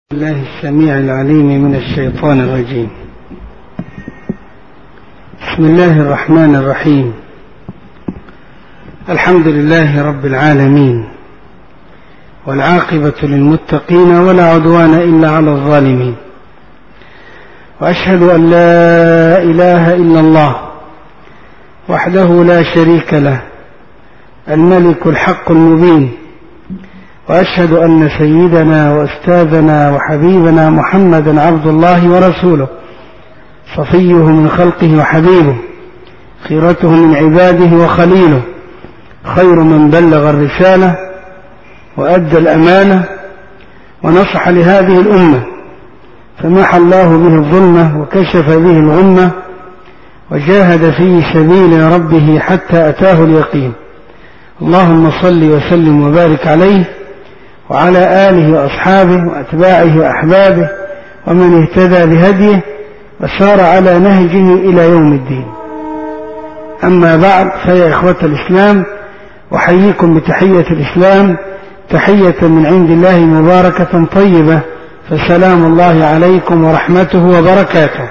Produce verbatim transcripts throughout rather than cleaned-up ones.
الله السميع العليم من الشيطان الرجيم. بسم الله الرحمن الرحيم. الحمد لله رب العالمين، والعاقبة للمتقين ولا عدوان إلا على الظالمين، وأشهد أن لا إله إلا الله وحده لا شريك له الملك الحق المبين، وأشهد أن سيدنا وأستاذنا وحبيبنا محمدا عبد الله ورسوله، صفيه من خلقه وحبيبه، خيرته من عباده وخليله، خير من بلغ الرسالة وأدى الأمانة ونصح لهذه الأمة، فمحى الله به الظلمة وكشف به الغمة، وجاهد في سبيل ربه حتى أتاه اليقين. اللهم صل وسلم وبارك عليه وعلى آله وأصحابه وأتباعه وأحبابه ومن اهتدى بهديه وسار على نهجه إلى يوم الدين. أما بعد، فيا إخوة الإسلام، أحييكم بتحية الإسلام، تحية من عند الله مباركة طيبة، فسلام الله عليكم ورحمته وبركاته.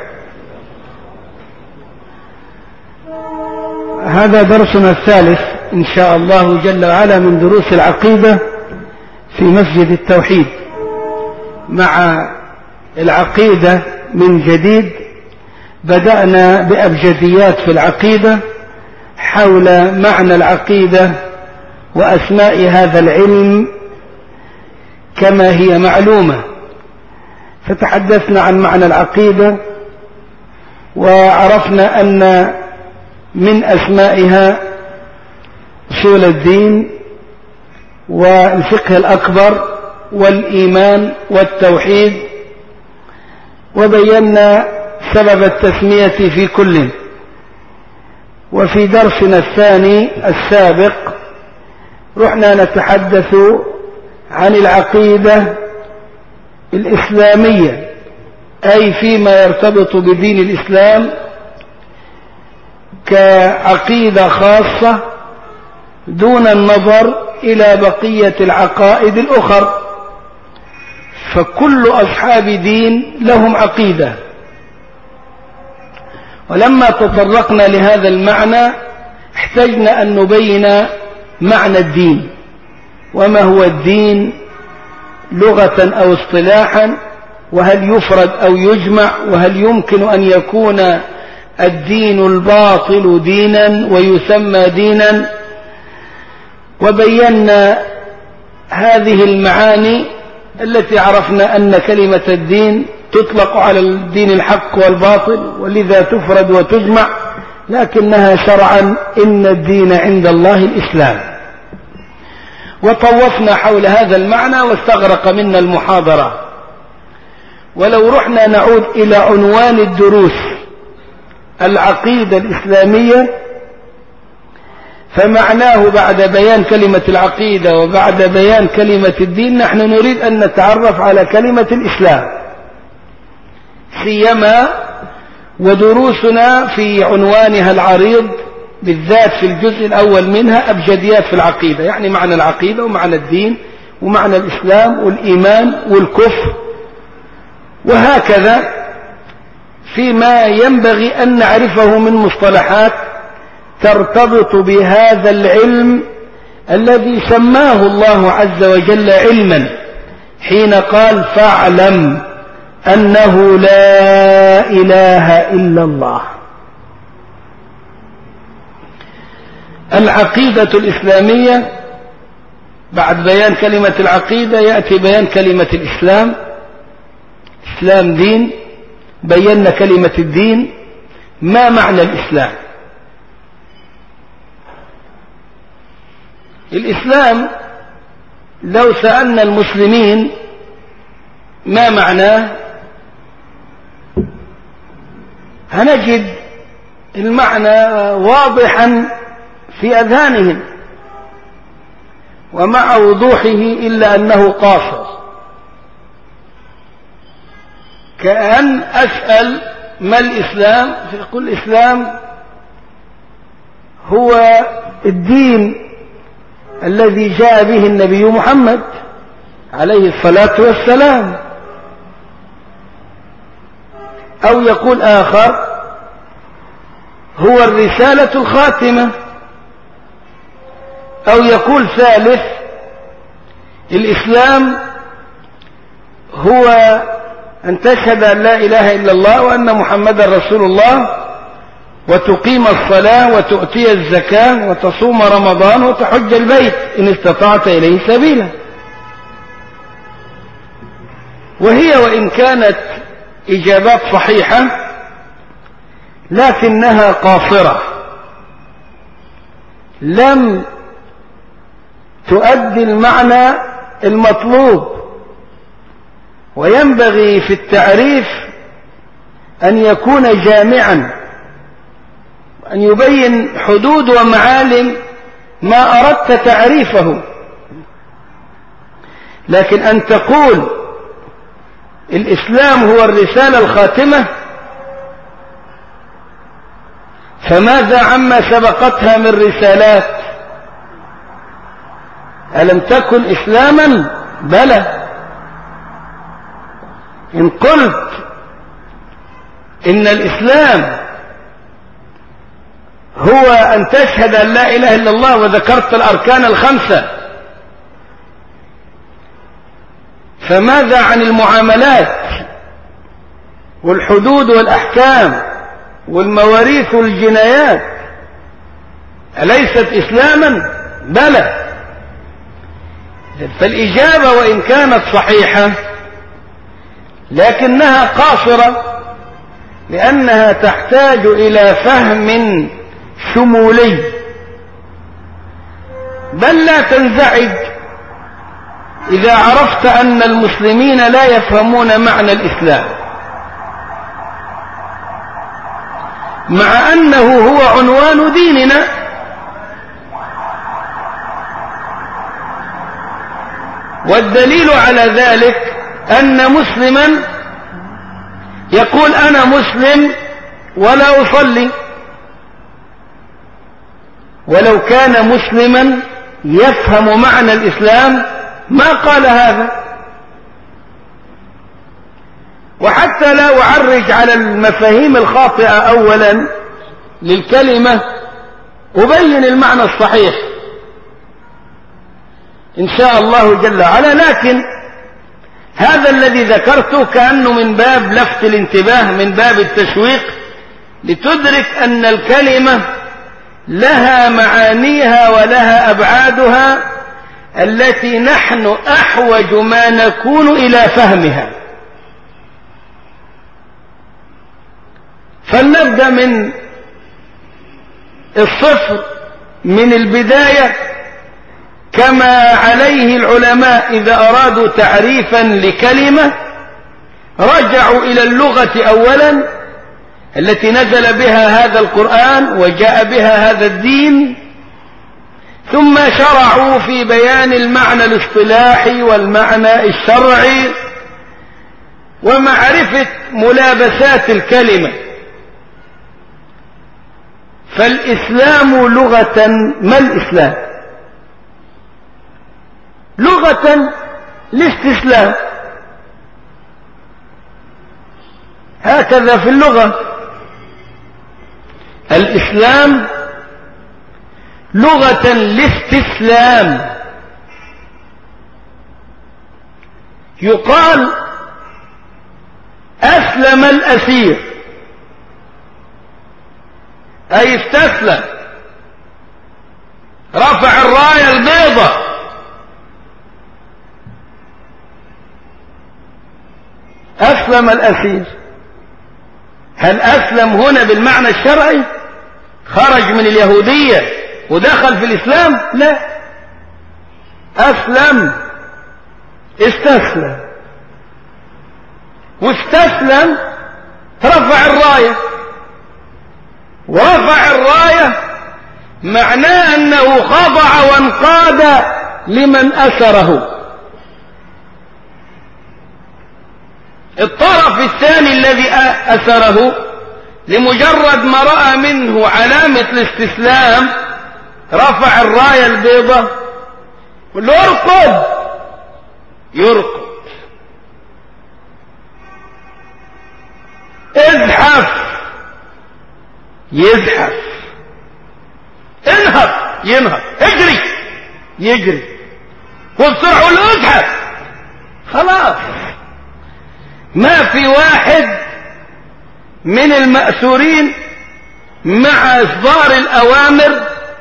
هذا درسنا الثالث إن شاء الله جل وعلا من دروس العقيدة في مسجد التوحيد، مع العقيدة من جديد. بدأنا بأبجديات في العقيدة حول معنى العقيدة وأسماء هذا العلم كما هي معلومة، فتحدثنا عن معنى العقيدة وعرفنا أن من أسمائها أصول الدين والفقه الأكبر والإيمان والتوحيد، وبينا سبب التسمية في كل. وفي درسنا الثاني السابق رحنا نتحدث عن العقيدة الإسلامية، أي فيما يرتبط بدين الإسلام كعقيدة خاصة دون النظر إلى بقية العقائد الأخرى، فكل أصحاب دين لهم عقيدة. ولما تطرقنا لهذا المعنى احتجنا أن نبين معنى الدين، وما هو الدين لغة أو اصطلاحا، وهل يفرد أو يجمع، وهل يمكن أن يكون الدين الباطل دينا ويسمى دينا. وبينا هذه المعاني التي عرفنا أن كلمة الدين تطلق على الدين الحق والباطل، ولذا تفرد وتجمع، لكنها شرعا إن الدين عند الله الإسلام. وطوفنا حول هذا المعنى واستغرق منا المحاضرة. ولو رحنا نعود إلى عنوان الدروس العقيدة الإسلامية، فمعناه بعد بيان كلمة العقيدة وبعد بيان كلمة الدين نحن نريد أن نتعرف على كلمة الإسلام، سيما ودروسنا في عنوانها العريض بالذات في الجزء الأول منها أبجديات في العقيدة، يعني معنى العقيدة ومعنى الدين ومعنى الإسلام والإيمان والكفر، وهكذا فيما ينبغي أن نعرفه من مصطلحات ترتبط بهذا العلم الذي سماه الله عز وجل علما حين قال: فاعلم أنه لا إله إلا الله. العقيدة الإسلامية، بعد بيان كلمة العقيدة يأتي بيان كلمة الإسلام. إسلام دين، بينا كلمة الدين. ما معنى الإسلام؟ الإسلام لو سألنا المسلمين ما معناه هنجد المعنى واضحا في أذهانهم ومع وضوحه، إلا أنه قاصر. كأن أسأل ما الإسلام، فيقول الإسلام هو الدين الذي جاء به النبي محمد عليه الصلاة والسلام، أو يقول آخر هو الرسالة الخاتمة، أو يقول ثالث الإسلام هو أن تشهد أن لا إله إلا الله وأن محمدا رسول الله، وتقيم الصلاة وتؤتي الزكاة وتصوم رمضان وتحج البيت إن استطعت إليه سبيلا. وهي وإن كانت إجابات صحيحة لكنها قاصرة، لم تؤدي المعنى المطلوب. وينبغي في التعريف أن يكون جامعا، أن يبين حدود ومعالم ما أردت تعريفه. لكن أن تقول الإسلام هو الرسالة الخاتمة، فماذا عما سبقتها من رسالات؟ ألم تكن إسلاما؟ بلى. إن قلت إن الإسلام هو أن تشهد أن لا إله إلا الله وذكرت الأركان الخمسة، فماذا عن المعاملات والحدود والأحكام والمواريث والجنايات؟ أليست إسلاما؟ بلى. فالإجابة وإن كانت صحيحة لكنها قاصرة، لأنها تحتاج إلى فهم شمولي. بل لا تنزعج إذا عرفت أن المسلمين لا يفهمون معنى الإسلام، مع أنه هو عنوان ديننا. والدليل على ذلك أن مسلما يقول أنا مسلم ولا أصلي، ولو كان مسلما يفهم معنى الإسلام ما قال هذا. وحتى لا أعرج على المفاهيم الخاطئة أولا للكلمة أبين المعنى الصحيح إن شاء الله جل وعلا. لكن هذا الذي ذكرته كأنه من باب لفت الانتباه، من باب التشويق، لتدرك أن الكلمة لها معانيها ولها أبعادها التي نحن أحوج ما نكون إلى فهمها. فلنبدأ من الصفر، من البداية، كما عليه العلماء إذا أرادوا تعريفا لكلمة رجعوا إلى اللغة أولا التي نزل بها هذا القرآن وجاء بها هذا الدين، ثم شرعوا في بيان المعنى الاصطلاحي والمعنى الشرعي ومعرفة ملابسات الكلمة. فالإسلام لغة، ما الإسلام؟ لغة الاستسلام، هكذا في اللغة. الإسلام لغة الاستسلام. يقال أسلم الأسير، أي استسلم، رفع الراية البيضاء. أسلم الأسير. هل أسلم هنا بالمعنى الشرعي؟ خرج من اليهودية ودخل في الإسلام؟ لا، أسلم، استسلم، واستسلم رفع الراية. ورفع الراية معناه أنه خضع وانقاد لمن أسره. الطرف الثاني الذي أسره لمجرد ما رأى منه علامة الاستسلام رفع الراية البيضاء، قل له ارقد، يرقد. يزحف، انهض ينهض، اجري يجري، وبسرعة قول له ازحف. خلاص ما في واحد من المأسورين مع إصدار الأوامر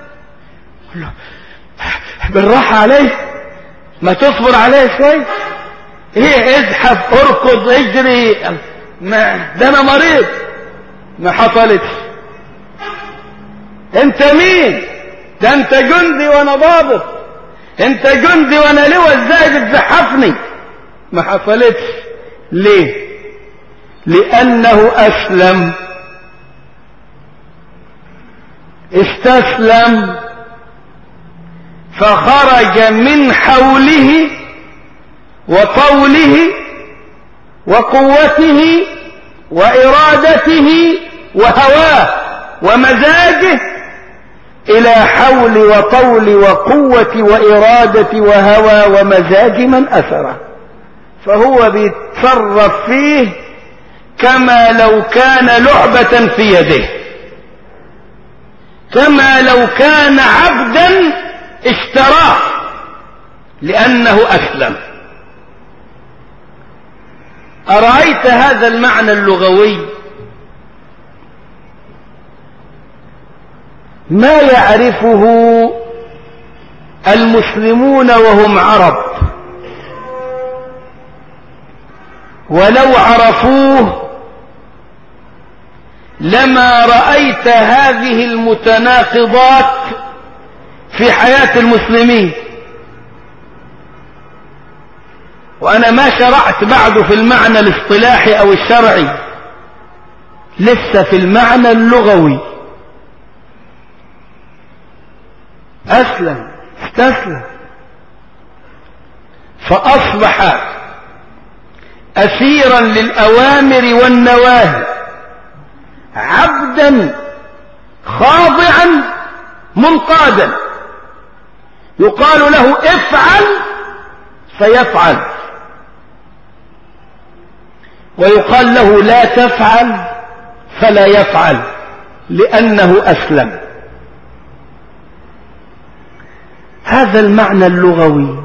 بالراحة عليه، ما تصبر عليه شوي، ايه ازحف اركض اجري، ما ده انا مريض. ما حصلتش. انت مين؟ ده انت جندي وانا ضابط، انت جندي وانا لواء، ازاي بتزحفني؟ ما حصلتش. ليه؟ لانه اسلم، استسلم، فخرج من حوله وطوله وقوته وإرادته وهواه ومزاجه إلى حول وطول وقوة وإرادة وهوى ومزاج من أسره، فهو بيتصرف فيه كما لو كان لعبة في يده، كما لو كان عبدا اشتراه، لأنه أسلم. أرأيت هذا المعنى اللغوي؟ ما يعرفه المسلمون وهم عرب، ولو عرفوه لما رأيت هذه المتناقضات في حياة المسلمين. وأنا ما شرعت بعد في المعنى الاصطلاحي أو الشرعي، لسه في المعنى اللغوي. أسلم، استسلم، فأصبح أسيرا للأوامر والنواهي، عبدا خاضعا منقادا، يقال له افعل فيفعل، ويقال له لا تفعل فلا يفعل، لأنه أسلم. هذا المعنى اللغوي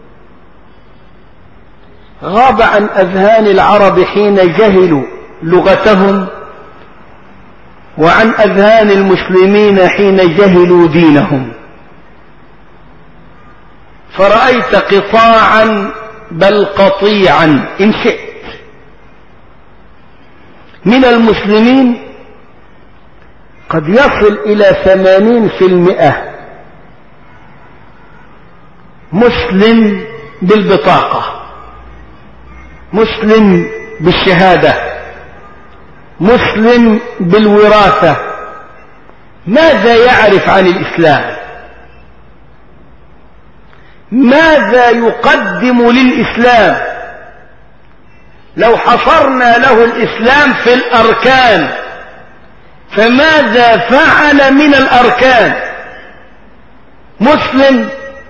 غاب عن أذهان العرب حين جهلوا لغتهم، وعن أذهان المسلمين حين جهلوا دينهم. فرأيت قطاعا بل قطيعا إن شئت من المسلمين قد يصل إلى ثمانين في المئة مسلم بالبطاقة، مسلم بالشهادة، مسلم بالوراثة. ماذا يعرف عن الإسلام؟ ماذا يقدم للإسلام؟ لو حصرنا له الإسلام في الأركان، فماذا فعل من الأركان؟ مسلم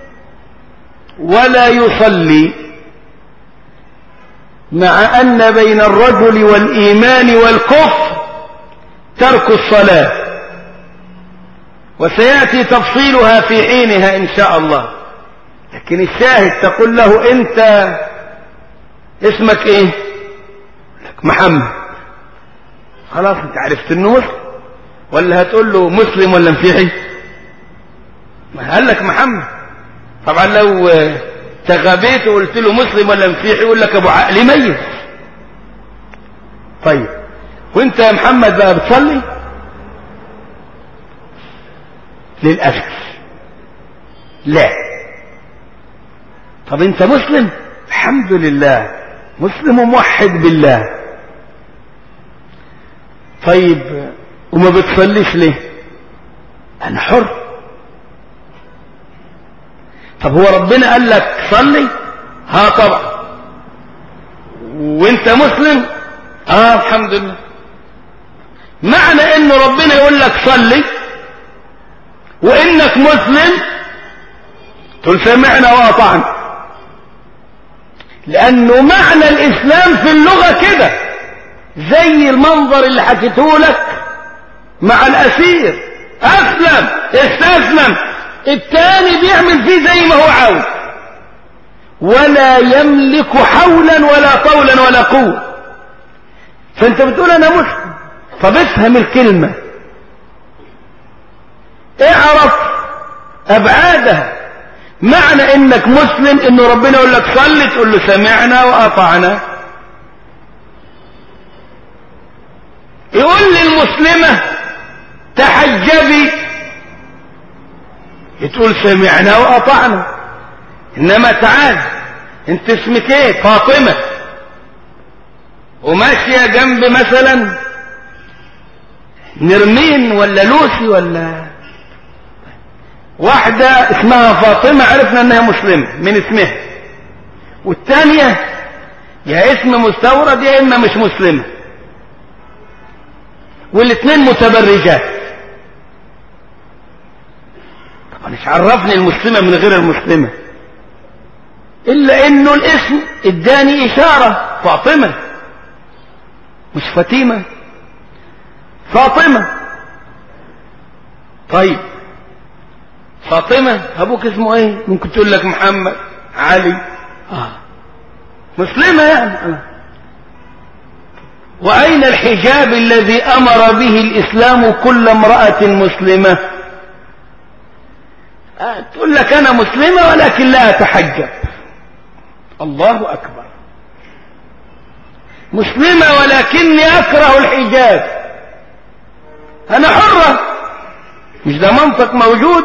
ولا يصلي، مع أن بين الرجل والإيمان والكفر ترك الصلاة، وسيأتي تفصيلها في حينها إن شاء الله. لكن الشاهد تقول له أنت اسمك إيه؟ محمد. خلاص أنت عرفت إنه مسلم. ولا هتقول له مسلم ولا مسيحي؟ ما قال لك محمد. طبعا لو تغبيت وقلت له مسلم ولا مسيحي يقول لك ابو عقل ميت. طيب وانت يا محمد بقى بتصلي؟ للاسف لا. طب انت مسلم؟ الحمد لله مسلم وموحد بالله. طيب وما بتصليش ليه؟ انا حر. طب هو ربنا قال لك صلي؟ ها طبعا. وانت مسلم؟ اه الحمد لله. معنى ان ربنا يقول لك صلي وانك مسلم تقول سمعنا واطعنا، لانه معنى الاسلام في اللغة كده، زي المنظر اللي حكيته لك مع الأسير، أسلم استسلم، الثاني بيعمل فيه زي ما هو عاوز، ولا يملك حولا ولا طولا ولا قوة. فأنت بتقول أنا مسلم، طب افهم الكلمة، اعرف أبعادها. معنى إنك مسلم إنه ربنا يقول لك صلي تقول له سمعنا وأطعنا. يقول للمسلمة تحجبي تقول سمعنا وأطعنا. إنما تعال انت اسمك ايه؟ فاطمة، وماشية جنب مثلا نرمين ولا لوسي ولا واحدة اسمها فاطمة، عرفنا انها مسلمة من اسمها، والثانية يا اسم مستورد يا اما مش مسلمة، والاثنين متبرجات. طبعا مش عرفني المسلمة من غير المسلمة، الا انه الاسم اداني اشارة فاطمة مش فاطمة، فاطمة. طيب فاطمة ابوك اسمه ايه؟ ممكن تقول لك محمد، علي، آه. مسلمة يعني. آه. واين الحجاب الذي امر به الاسلام كل امرأة مسلمة؟ آه. تقول لك انا مسلمة ولكن لا اتحجب. الله اكبر، مسلمة ولكني اكره الحجاب، انا حرة، مش ده منطق موجود؟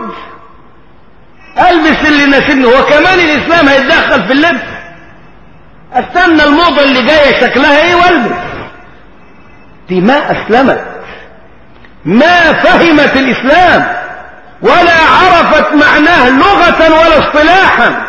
البس اللي يناسبني، هو كمان الاسلام هيتدخل في اللبس؟ استنى الموضة اللي جاية شكلها ايه والبس. دي ما اسلمت، ما فهمت الاسلام ولا عرفت معناه لغة ولا اصطلاحا.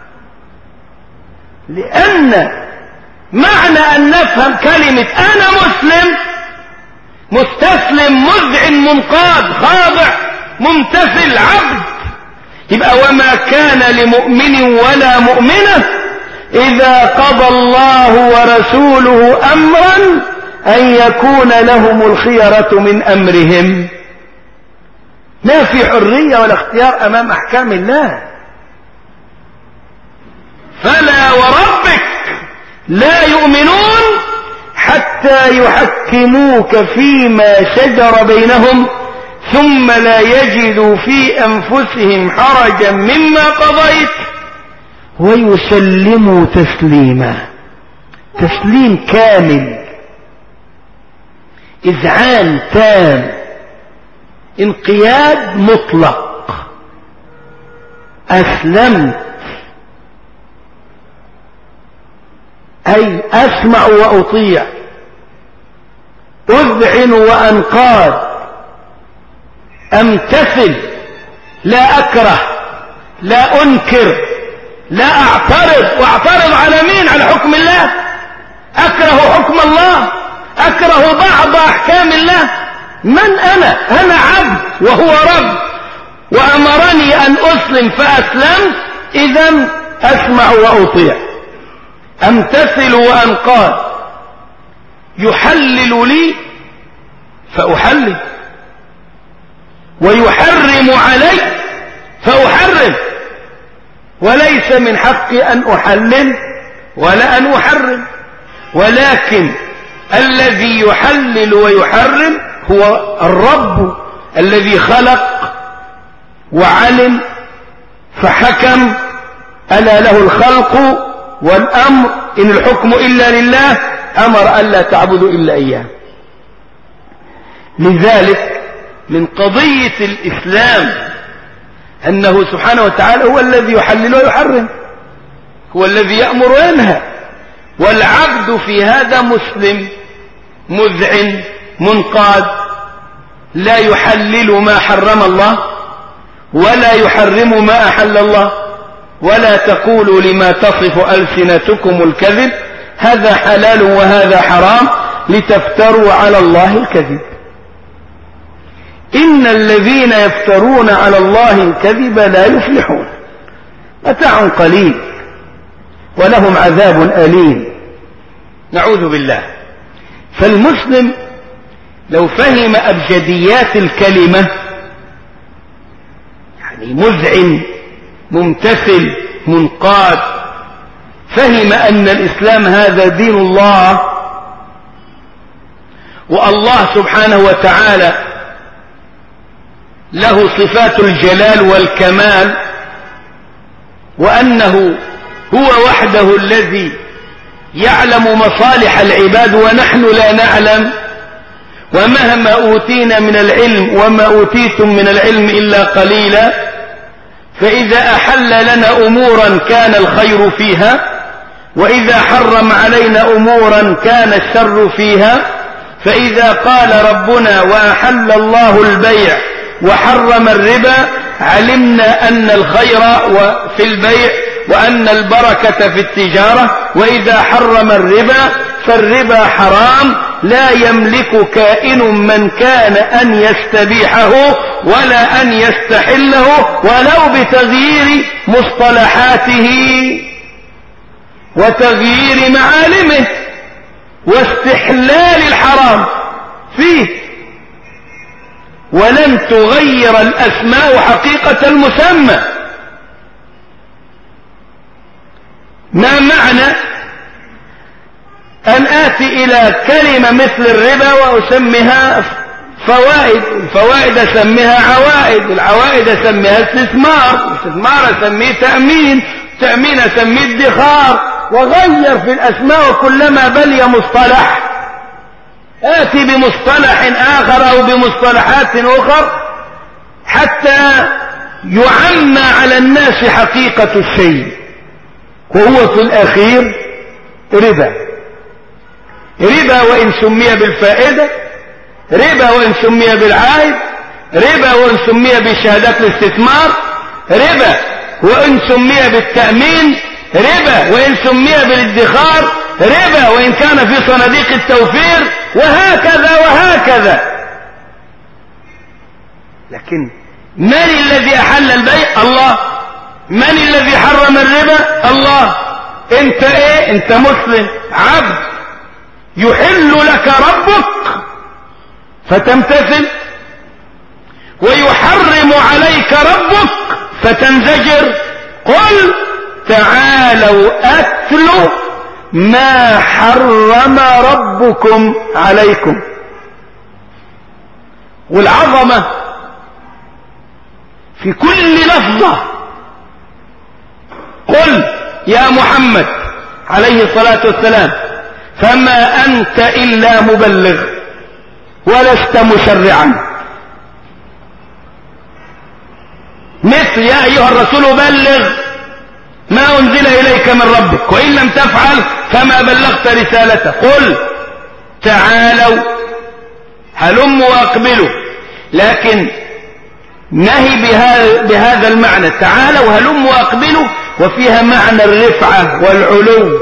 لان معنى ان نفهم كلمة انا مسلم، مستسلم مذعن منقاد خاضع ممتثل عبد، يبقى وما كان لمؤمن ولا مؤمنة إذا قضى الله ورسوله أمرا أن يكون لهم الخيرة من أمرهم. ما في حرية ولا اختيار أمام أحكام الله. فلا وربك لا يؤمنون حتى يحكموك فيما شجر بينهم ثم لا يجدوا في أنفسهم حرجا مما قضيت ويسلموا تسليما. تسليم كامل، إذعان تام، انقياد مطلق. أسلمت أي أسمع وأطيع، أذعن وأنقاد، أمتثل، لا أكره، لا أنكر، لا أعترض. وأعترض على مين؟ على حكم الله. أكره حكم الله، أكره بعض أحكام الله. من أنا؟ أنا عبد وهو رب، وأمرني أن أسلم فأسلمت، إذن أسمع وأطيع، أمتثل وأنقاد. يحلل لي فأحلل، ويحرم علي فأحرم، وليس من حقي أن أحلل ولا أن أحرم، ولكن الذي يحلل ويحرم هو الرب الذي خلق وعلم فحكم. ألا له الخلق والأمر، إن الحكم إلا لله، أمر ألا تعبدوا إلا إياه. لذلك من قضية الإسلام أنه سبحانه وتعالى هو الذي يحلل ويحرم، هو الذي يأمر وينهى، والعبد في هذا مسلم مذعن منقاد، لا يحلل ما حرم الله ولا يحرم ما أحل الله. ولا تقولوا لما تصف ألسنتكم الكذب هذا حلال وهذا حرام لتفتروا على الله الكذب. إن الذين يفترون على الله الكذب لا يفلحون، متاع قليل ولهم عذاب أليم. نعوذ بالله. فالمسلم لو فهم أبجديات الكلمة يعني مذعن ممتثل منقاد، فهم أن الإسلام هذا دين الله، والله سبحانه وتعالى له صفات الجلال والكمال، وأنه هو وحده الذي يعلم مصالح العباد ونحن لا نعلم، ومهما أوتينا من العلم وما أوتيتم من العلم إلا قليلا، فإذا أحل لنا أمورا كان الخير فيها، وإذا حرم علينا أمورا كان الشر فيها. فإذا قال ربنا وأحل الله البيع وحرم الربا علمنا أن الخير في البيع وأن البركة في التجارة، وإذا حرم الربا فالربا حرام لا يملك كائن من كان أن يستبيحه ولا أن يستحله ولو بتغيير مصطلحاته وتغيير معالمه واستحلال الحرام فيه، ولن تغير الأسماء حقيقة المسمى. ما معنى أن آتي إلى كلمة مثل الربا وأسميها فوائد، الفوائد أسميها عوائد، العوائد أسميها استثمار، الاستثمار أسميه تأمين، تأمين أسميه ادخار، وغير في الأسماء كلما بلي مصطلح آتي بمصطلح آخر أو بمصطلحات أخر حتى يعمى على الناس حقيقة الشيء، وهو في الأخير ربا. ربا وإن سمي بالفائدة، ربا وإن سمي بالعائد، ربا وإن سمي بشهادات الاستثمار، ربا وإن سمي بالتأمين، ربا وإن سمي بالادخار، ربا وإن كان في صناديق التوفير، وهكذا وهكذا. لكن من الذي أحل البيع؟ الله. من الذي حرم الربا؟ الله. انت ايه؟ انت مسلم عبد، يحل لك ربك فتمتثل، ويحرم عليك ربك فتنزجر. قل تعالوا أتل ما حرم ربكم عليكم. والعظمة في كل لفظة. قل يا محمد عليه الصلاة والسلام فما أنت إلا مبلغ ولست مشرعا، مثل يا أيها الرسول بلغ ما أنزل إليك من ربك وإن لم تفعل فما بلغت رسالته. قل تعالوا هلموا وأقبلوا، لكن نهي بهذا المعنى، تعالوا هلموا وأقبلوا، وفيها معنى الرفعة والعلو،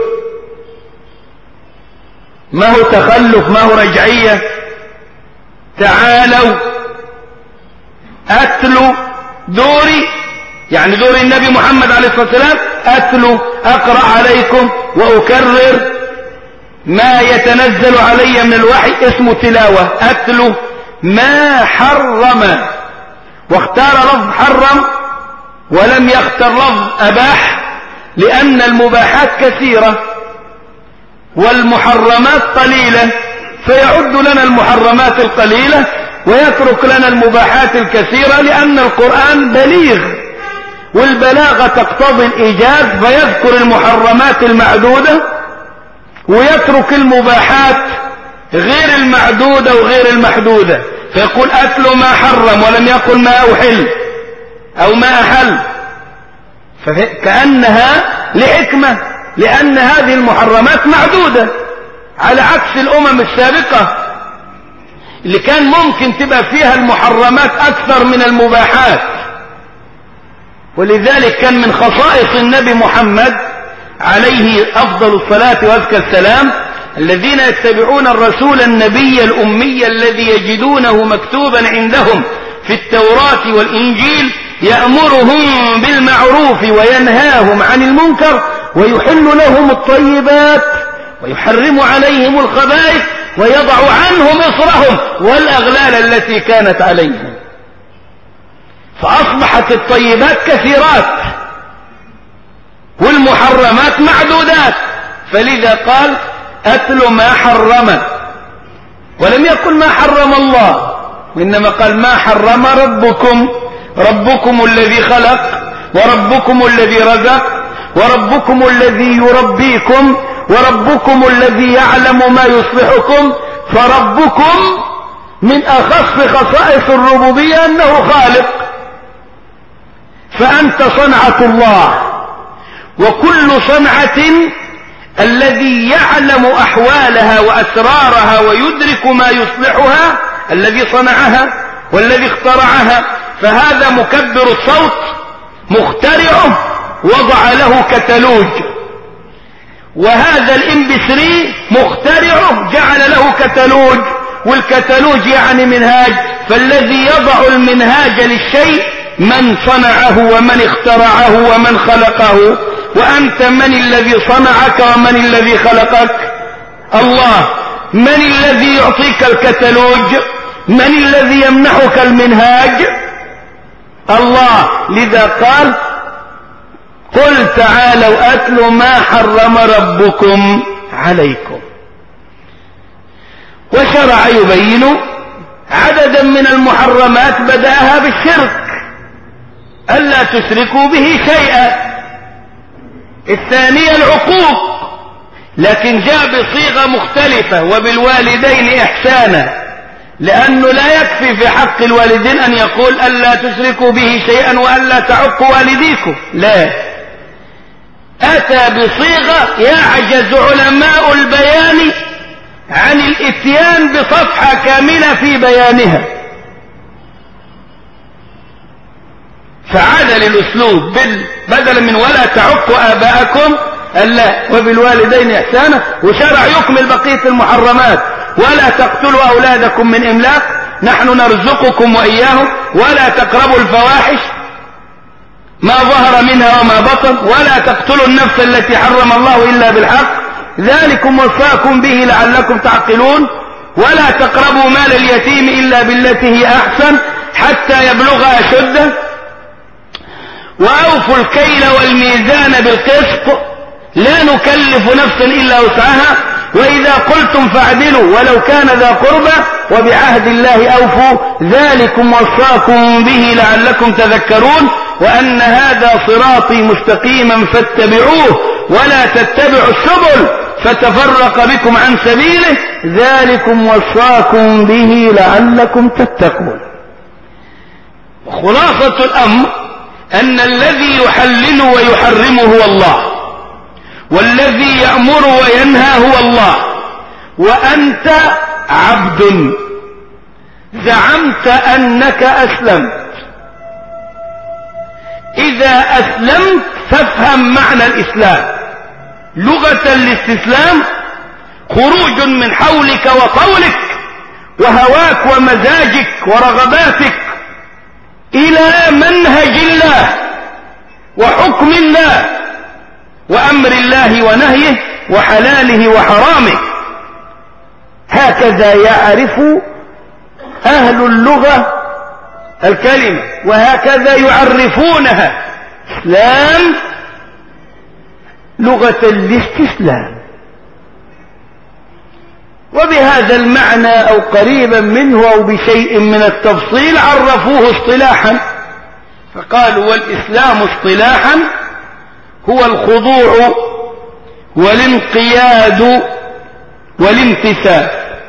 ما هو تخلف، ما هو رجعية. تعالوا أتلوا دوري، يعني دور النبي محمد عليه الصلاة والسلام، أتلو أقرأ عليكم وأكرر ما يتنزل علي من الوحي، اسمه تلاوة. أتلو ما حرم، واختار لفظ حرم ولم يختار لفظ أباح، لأن المباحات كثيرة والمحرمات قليلة، فيعد لنا المحرمات القليلة ويترك لنا المباحات الكثيرة، لأن القرآن بليغ والبلاغة تقتضي الإيجاز، فيذكر المحرمات المعدودة ويترك المباحات غير المعدودة وغير المحدودة، فيقول أتل ما حرم ولم يقل ما أحل أو ما أحل، فكأنها لحكمة، لأن هذه المحرمات معدودة، على عكس الأمم السابقة اللي كان ممكن تبقى فيها المحرمات أكثر من المباحات. ولذلك كان من خصائص النبي محمد عليه أفضل الصلاة وأزكى السلام الذين يتبعون الرسول النبي الأمي الذي يجدونه مكتوبا عندهم في التوراة والإنجيل، يأمرهم بالمعروف وينهاهم عن المنكر ويحل لهم الطيبات ويحرم عليهم الخبائث ويضع عنهم إصرهم والأغلال التي كانت عليهم. فأصبحت الطيبات كثيرات والمحرمات معدودات. فلذا قال أتل ما حرم، ولم يقل ما حرم الله، وإنما قال ما حرم ربكم، ربكم الذي خلق، وربكم الذي رزق، وربكم الذي يربيكم، وربكم الذي يعلم ما يصلحكم. فربكم من أخص خصائص الربوبية أنه خالق، فأنت صنعة الله، وكل صنعة الذي يعلم أحوالها وأسرارها ويدرك ما يصلحها الذي صنعها والذي اخترعها. فهذا مكبر الصوت مخترعه وضع له كتالوج، وهذا الام بي ثري مخترعه جعل له كتالوج، والكتالوج يعني منهاج. فالذي يضع المنهاج للشيء من صنعه ومن اخترعه ومن خلقه. وأنت من الذي صنعك ومن الذي خلقك؟ الله. من الذي يعطيك الكتالوج؟ من الذي يمنحك المنهاج؟ الله. لذا قال قل تعالوا أتل ما حرم ربكم عليكم. وشرع يبين عددا من المحرمات بدأها بالشرك، ألا تشركوا به شيئا. الثانية العقوق، لكن جاء بصيغة مختلفة، وبالوالدين إحسانا، لأنه لا يكفي في حق الوالدين أن يقول ألا تشركوا به شيئا وألا تعقوا والديكم، لا، أتى بصيغة يعجز علماء البيان عن الاتيان بصفحة كاملة في بيانها، فعاد للأسلوب بدلا من ولا تعقوا آباءكم ألا وبالوالدين إحسانا، وشرع يكمل بقية المحرمات. ولا تقتلوا أولادكم من إملاق نحن نرزقكم وإياهم، ولا تقربوا الفواحش ما ظهر منها وما بطن، ولا تقتلوا النفس التي حرم الله إلا بالحق ذلكم وصاكم به لعلكم تعقلون. ولا تقربوا مال اليتيم إلا بالتي هي أحسن حتى يبلغ أشده. وأوفوا الكيل والميزان بالقسط لا نكلف نفسا إلا وسعها، وإذا قلتم فاعدلوا ولو كان ذا قربى وبعهد الله أوفوا ذلكم وصاكم به لعلكم تذكرون. وأن هذا صراطي مستقيما فاتبعوه ولا تتبعوا السبل فتفرق بكم عن سبيله ذلكم وصاكم به لعلكم تتقون. خلاصة الأمر أن الذي يحلل ويحرم هو الله، والذي يأمر وينهى هو الله، وأنت عبد زعمت أنك أسلمت. إذا أسلمت فافهم معنى الإسلام. لغة الاستسلام خروج من حولك وطولك وهواك ومزاجك ورغباتك إلى منهج الله وحكم الله وأمر الله ونهيه وحلاله وحرامه. هكذا يعرف أهل اللغة الكلمة، وهكذا يعرفونها. إسلام لغة الاستسلام، وبهذا المعنى أو قريبا منه أو بشيء من التفصيل عرفوه اصطلاحا، فقالوا والإسلام اصطلاحا هو الخضوع والانقياد والامتثال.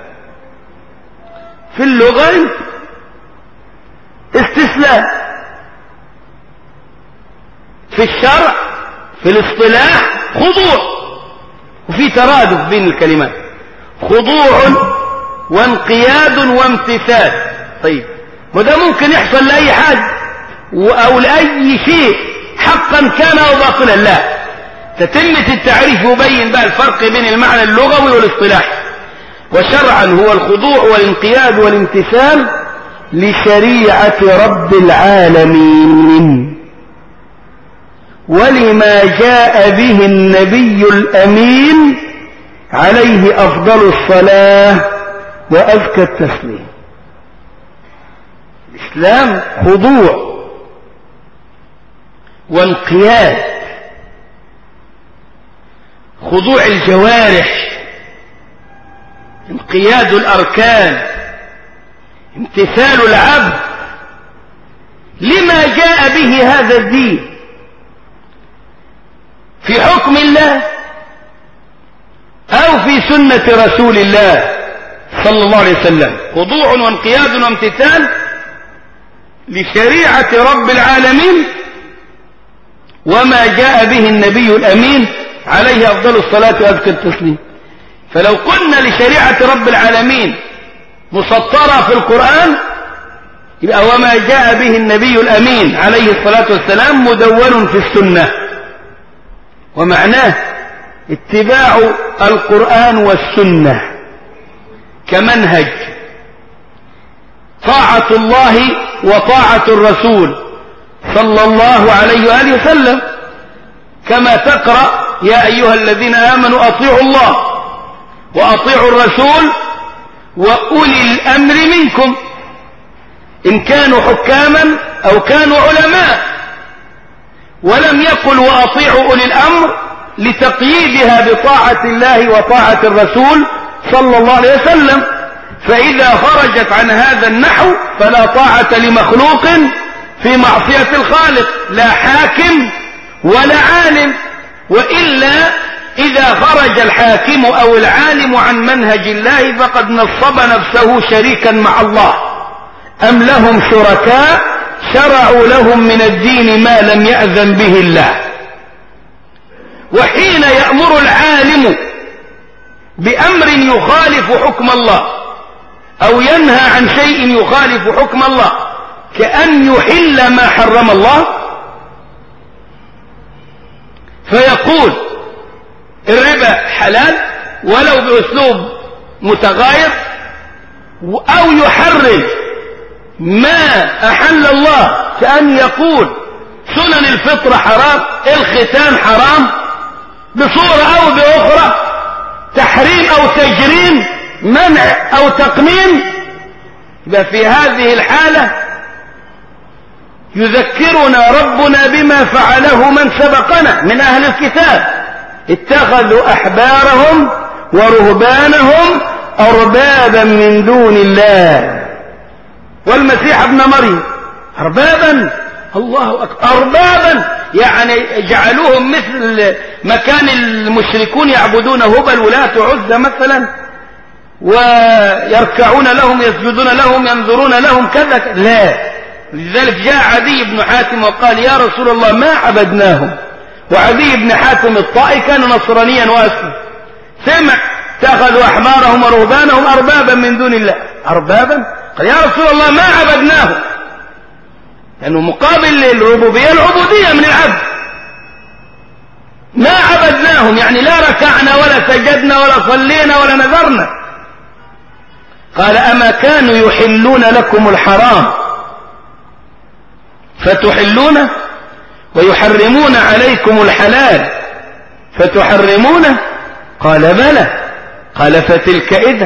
في اللغة استسلام، في الشرع في الاصطلاح خضوع، وفي ترادف بين الكلمات، خضوع وانقياد وامتثال. طيب وده ممكن يحصل لأي حد أو لأي شيء حقا كان أو باطلا؟ لا، تتمة التعريف يبين بقى الفرق بين المعنى اللغوي والاصطلاحي. وشرعا هو الخضوع والانقياد والامتثال لشريعة رب العالمين ولما جاء به النبي الأمين عليه أفضل الصلاة وأزكى التسليم. الإسلام خضوع وانقياد، خضوع الجوارح، انقياد الأركان، امتثال العبد لما جاء به هذا الدين في حكم الله أو في سنة رسول الله صلى الله عليه وسلم. خضوع وانقياد وامتثال لشريعة رب العالمين وما جاء به النبي الأمين عليه أفضل الصلاة وأزكى التسليم. فلو قلنا لشريعة رب العالمين مسطرة في القرآن، يبقى وما جاء به النبي الأمين عليه الصلاة والسلام مدون في السنة، ومعناه اتباع القرآن والسنة كمنهج، طاعة الله وطاعة الرسول صلى الله عليه وآله وسلم، كما تقرأ يا أيها الذين آمنوا أطيعوا الله وأطيعوا الرسول وأولي الأمر منكم إن كانوا حكاما أو كانوا علماء. ولم يقل وأطيعوا أولي الأمر لتقييدها بطاعة الله وطاعة الرسول صلى الله عليه وسلم، فإذا خرجت عن هذا النحو فلا طاعة لمخلوق في معصية الخالق، لا حاكم ولا عالم. وإلا إذا خرج الحاكم أو العالم عن منهج الله فقد نصب نفسه شريكا مع الله. أم لهم شركاء شرعوا لهم من الدين ما لم يأذن به الله. وحين يأمر العالم بأمر يخالف حكم الله أو ينهى عن شيء يخالف حكم الله كأن يحل ما حرم الله، فيقول الربا حلال ولو بأسلوب متغاير، أو يحرم ما أحل الله كأن يقول سنن الفطرة حرام، الختان حرام بصورة أو بأخرى، تحريم أو تجريم، منع أو تقنين. يبقى في هذه الحالة يذكرنا ربنا بما فعله من سبقنا من أهل الكتاب، اتخذوا أحبارهم ورهبانهم أربابا من دون الله والمسيح ابن مريم أربابا. الله أكبر، أربابا يعني جعلوهم مثل مكان المشركون يعبدون هبل ولاة عزى مثلا، ويركعون لهم يسجدون لهم ينظرون لهم كذا. لا، لذلك جاء عدي بن حاتم وقال يا رسول الله ما عبدناهم. وعدي بن حاتم الطائي كان نصرانيا واسلم، سمع اتخذوا أحبارهم ورهبانهم أربابا من دون الله. أربابا؟ قال يا رسول الله ما عبدناهم، لأنه مقابل الربوبية العبودية من العبد. ما عبدناهم يعني لا ركعنا ولا سجدنا ولا صلينا ولا نذرنا. قال أما كانوا يحلون لكم الحرام فتحلونه ويحرمون عليكم الحلال فتحرمونه؟ قال بلى. قال فتلك إذن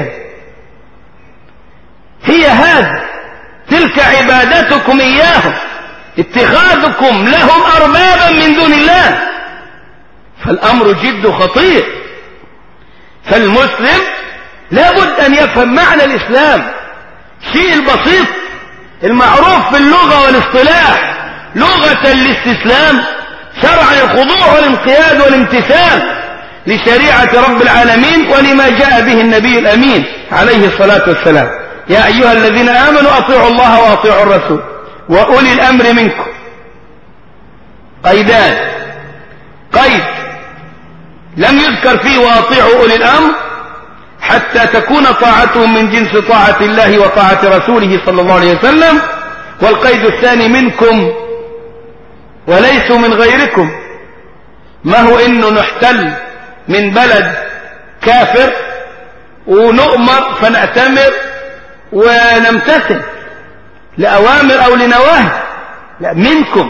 هي هذا، تلك عبادتكم إياهم، اتخاذكم لهم أربابا من دون الله. فالأمر جد خطير. فالمسلم لابد أن يفهم معنى الإسلام، شيء البسيط المعروف في اللغة والاصطلاح، لغة الاستسلام، شرعا الخضوع والانقياد والامتثال لشريعة رب العالمين ولما جاء به النبي الأمين عليه الصلاة والسلام. يا أيها الذين آمنوا أطيعوا الله وأطيعوا الرسول وأولي الأمر منكم. قيدان، قيد لم يذكر فيه وأطيعوا أولي الأمر حتى تكون طاعتهم من جنس طاعة الله وطاعة رسوله صلى الله عليه وسلم. والقيد الثاني منكم وليسوا من غيركم. ما هو إنه نحتل من بلد كافر ونؤمر فنأتمر ونمتثل لأوامر أو لنواهي، لا، منكم.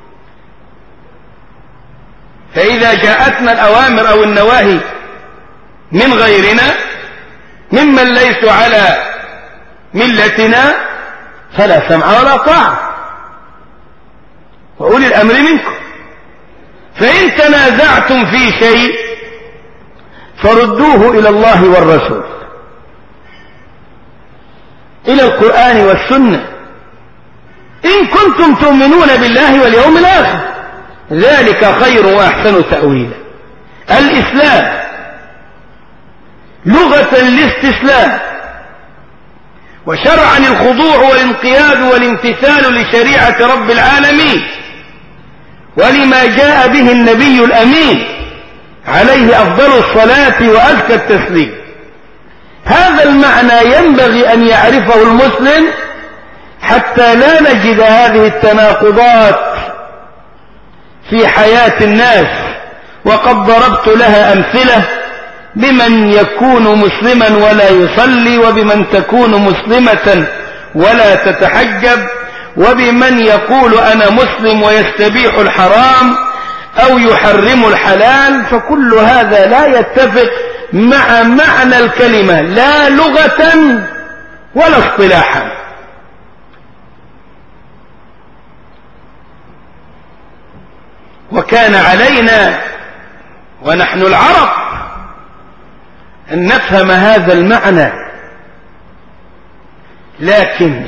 فإذا جاءتنا الأوامر أو النواهي من غيرنا ممن ليس لست على ملتنا فلا سمع ولا طاعة، وأولي الأمر منكم. فإن تنازعتم في شيء فردوه إلى الله والرسول، إلى القرآن والسنة، إن كنتم تؤمنون بالله واليوم الآخر، ذلك خير وأحسن تأويلا. الإسلام لغة الاستسلام، وشرعا الخضوع والانقياد والامتثال لشريعة رب العالمين ولما جاء به النبي الأمين عليه أفضل الصلاة وأزكى التسليم. هذا المعنى ينبغي أن يعرفه المسلم حتى لا نجد هذه التناقضات في حياة الناس. وقد ضربت لها أمثلة بمن يكون مسلما ولا يصلي، وبمن تكون مسلمة ولا تتحجب، وبمن يقول أنا مسلم ويستبيح الحرام أو يحرم الحلال، فكل هذا لا يتفق مع معنى الكلمة لا لغة ولا اصطلاحا. وكان علينا ونحن العرب أن نفهم هذا المعنى، لكن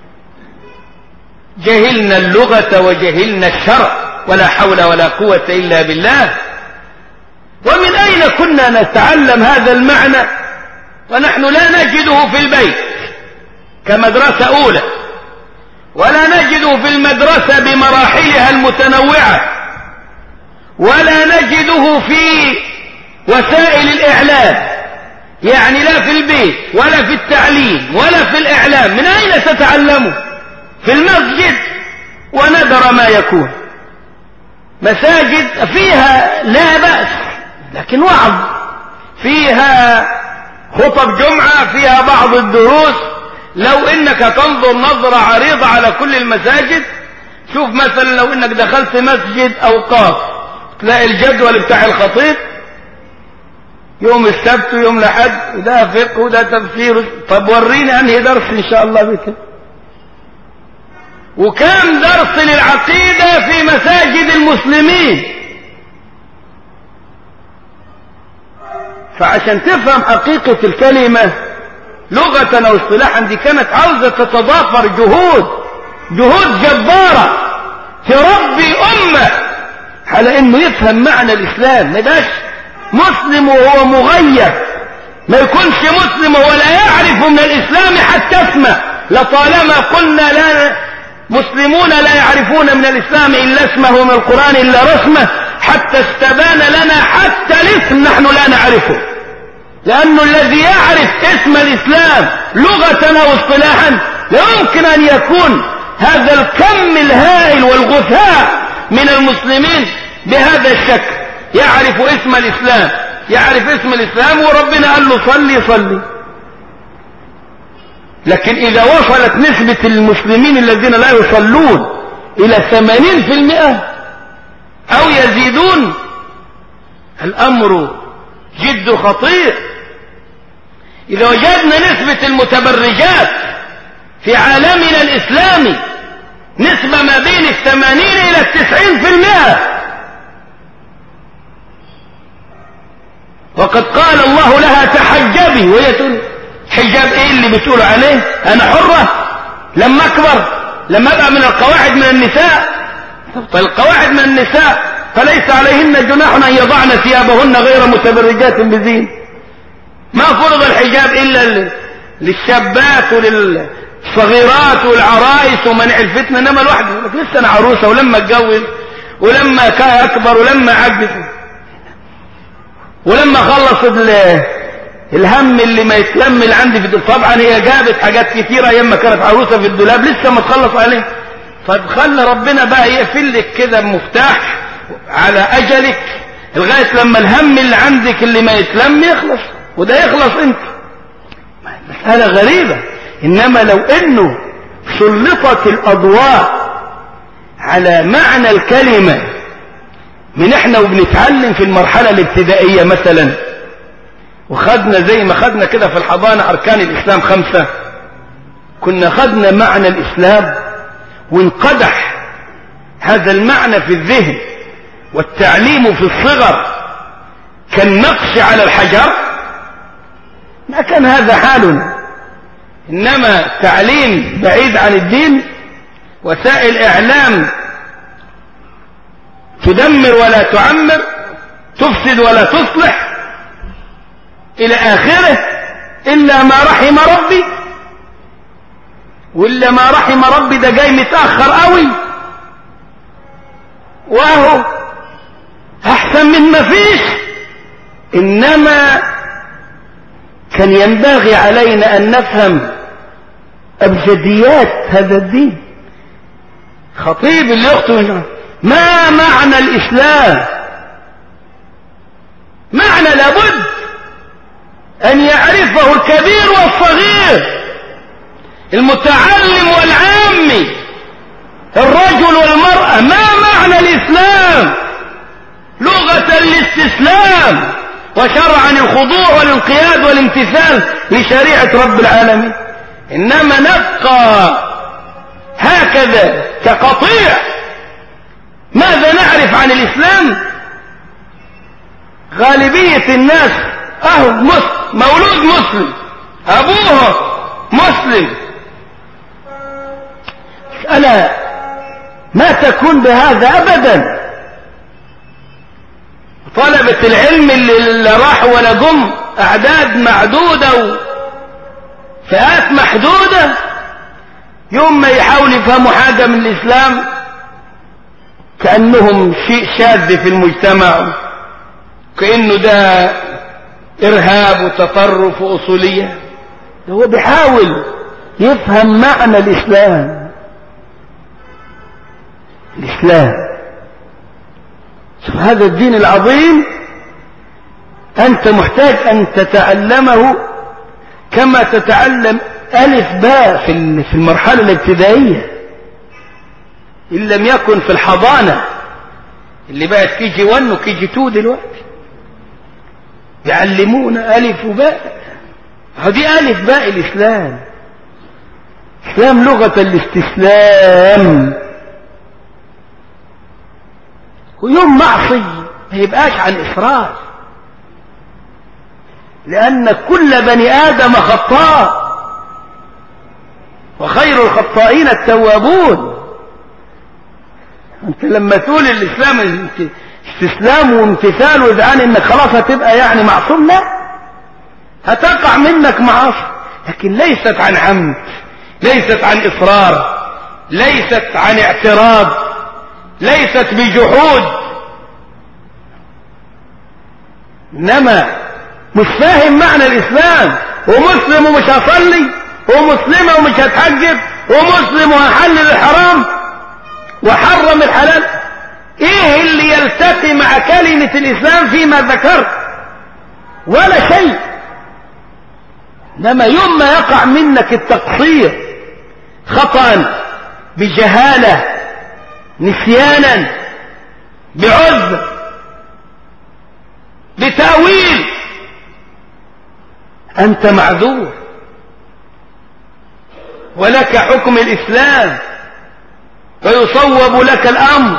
جهلنا اللغة وجهلنا الشرع، ولا حول ولا قوة إلا بالله. ومن أين كنا نتعلم هذا المعنى ونحن لا نجده في البيت كمدرسة أولى، ولا نجده في المدرسة بمراحلها المتنوعة، ولا نجده في وسائل الإعلام، يعني لا في البيت ولا في التعليم ولا في الإعلام. من أين تتعلمه؟ في المسجد، وندر ما يكون. مساجد فيها لا بأس، لكن وعظ، فيها خطب جمعة، فيها بعض الدروس. لو انك تنظر نظرة عريضة على كل المساجد، شوف مثلا لو انك دخلت مسجد أوقاف تلاقي الجدول بتاع الخطيب يوم السبت ويوم الأحد، وده فقه وده تفسير. طب وريني أنهي درس إن شاء الله بك. وكم درس للعقيدة في مساجد المسلمين. فعشان تفهم حقيقة الكلمة لغة أو اصطلاحا، دي كانت عاوزة تتضافر جهود جهود جبارة تربي أمة على إنه يفهم معنى الإسلام. ما يبقاش مسلم وهو مغيب، ما يكونش مسلم وهو لا يعرف من الإسلام حتى اسمه. لطالما قلنا لا مسلمون لا يعرفون من الإسلام إلا اسمه، من القرآن إلا رسمه، حتى استبان لنا حتى الاسم نحن لا نعرفه. لأن الذي يعرف اسم الإسلام لغة أو اصطلاحا لا يمكن أن يكون هذا الكم الهائل والغثاء من المسلمين بهذا الشكل. يعرف اسم الإسلام، يعرف اسم الإسلام وربنا قال له صلي صلي. لكن إذا وصلت نسبة المسلمين الذين لا يصلون إلى ثمانين في المئة أو يزيدون، الأمر جد خطير. إذا وجدنا نسبة المتبرجات في عالمنا الإسلامي نسبة ما بين الثمانين إلى التسعين في المئة، وقد قال الله لها تحجبي، وهي تقول حجاب ايه اللي بتقول عليه؟ انا حرة لما اكبر، لما ابقى من القواعد من النساء. فالقواعد من النساء فليس عليهن جناح ان يضعن ثيابهن غير متبرجات بزين. ما فرض الحجاب الا للشابات وللصغيرات والعرائس ومنع الفتنة، انما الواحد لسه انا عروسة ولما اتجوز ولما كان اكبر ولما عجز ولما خلص الهم اللي ما يتلم اللي عندي في الدولاب. طبعا هي جابت حاجات كتيرة ايام ما كانت عروسة في الدولاب لسه ما تخلص عليه. فخلى ربنا بقى يقفل لك كده مفتاح على اجلك لغاية لما الهم اللي عندك اللي ما يتلم يخلص، وده يخلص انت. مسألة غريبة. انما لو انه سلطت الاضواء على معنى الكلمة من احنا وبنتعلم في المرحلة الابتدائية مثلا، وخدنا زي ما خدنا كده في الحضانة أركان الإسلام خمسة، كنا خدنا معنى الإسلام وانقدح هذا المعنى في الذهن، والتعليم في الصغر كالنقش على الحجر، ما كان هذا حالنا. إنما تعليم بعيد عن الدين، وسائل إعلام تدمر ولا تعمر، تفسد ولا تصلح إلى آخره، إلا ما رحم ربي. وإلا ما رحم ربي ده جاي متأخر قوي، وهو أحسن من ما فيش. إنما كان ينبغي علينا أن نفهم أبجديات هذا الدين. خطيب اللي يخطب ما معنى الإسلام؟ معنى لابد أن يعرفه الكبير والصغير، المتعلم والعامي، الرجل والمرأة. ما معنى الإسلام؟ لغة الاستسلام، وشرعا الخضوع والانقياد والامتثال لشريعة رب العالمين. إنما نبقى هكذا كقطيع. ماذا نعرف عن الإسلام؟ غالبية الناس أهو مسلم، مولود مسلم، أبوه مسلم. ألا ما تكون بهذا أبدا. طلبة العلم اللي راحوا ولا جم أعداد معدودة وفئات محدودة، يوم ما يحاولوا يفهموا حاجة من الإسلام كأنهم شيء شاذ في المجتمع، كأنه ده إرهاب وتطرف وأصولية. هو بيحاول يفهم معنى الإسلام. الإسلام شوف هذا الدين العظيم، أنت محتاج أن تتعلمه كما تتعلم ألف باء في المرحلة الابتدائية، إن لم يكن في الحضانة اللي بقت كي جي واحد وكي جي اتنين دلوقتي، يعلمونا ألف وباء. هذه ألف باء الإسلام. إسلام لغة الاستسلام. ويوم معصي ما يبقاش عن إصرار، لأن كل بني آدم خطاء، وخير الخطائين التوابون. أنت لما تقول الإسلام استسلام وامتثال وإذعان إنك خلاص هتبقى يعني معصوم، لا، هتقع منك معاصي، لكن ليست عن عمد، ليست عن إصرار، ليست عن اعتراض، ليست بجحود. إنما مش فاهم معنى الإسلام، ومسلم ومش هصلي، ومسلمة ومش هتحجب، ومسلم وهحلل الحرام وحرم الحلال. ايه اللي يلتقي مع كلمة الإسلام فيما ذكرت؟ ولا شيء. إنما يوم ما يقع منك التقصير خطأ، بجهالة، نسيانا، بعذر، بتأويل، أنت معذور، ولك حكم الإسلام، ويصوب لك الأمر،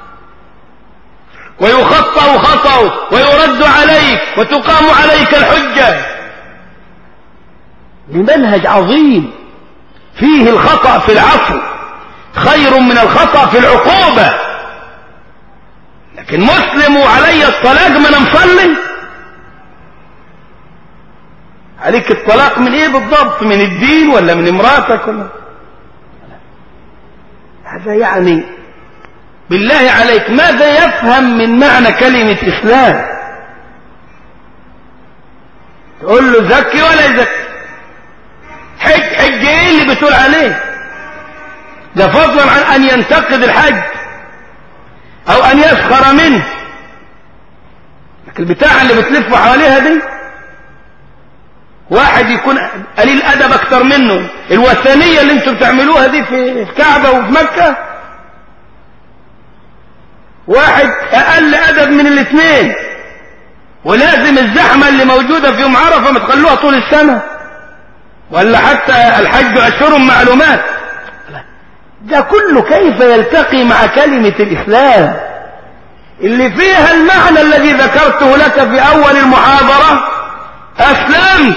ويخطأ خطأ، ويرد عليك، وتقام عليك الحجة بمنهج عظيم فيه الخطأ في العفو خير من الخطأ في العقوبة. لكن مسلم وعلي الطلاق ما انا مصلي، عليك الطلاق من ايه بالضبط؟ من الدين ولا من امراتك ولا؟ هذا يعني بالله عليك ماذا يفهم من معنى كلمة إسلام؟ تقول له زكي ولا يزكي، حج حج ايه اللي بتقول عليه؟ ده فضلا عن ان ينتقد الحج او ان يسخر منه. لكن البتاعة اللي بتلف حواليها دي، واحد يكون قليل ادب اكتر منه، الوثنية اللي انتم بتعملوها دي في الكعبة وفي مكة، واحد اقل ادب من الاثنين، ولازم الزحمة اللي موجودة في يوم عرفة ما تخلوها طول السنة، ولا حتى الحج أشهر معلومات. ده كله كيف يلتقي مع كلمة الإسلام اللي فيها المعنى الذي ذكرته لك في أول المحاضرة؟ أسلمت.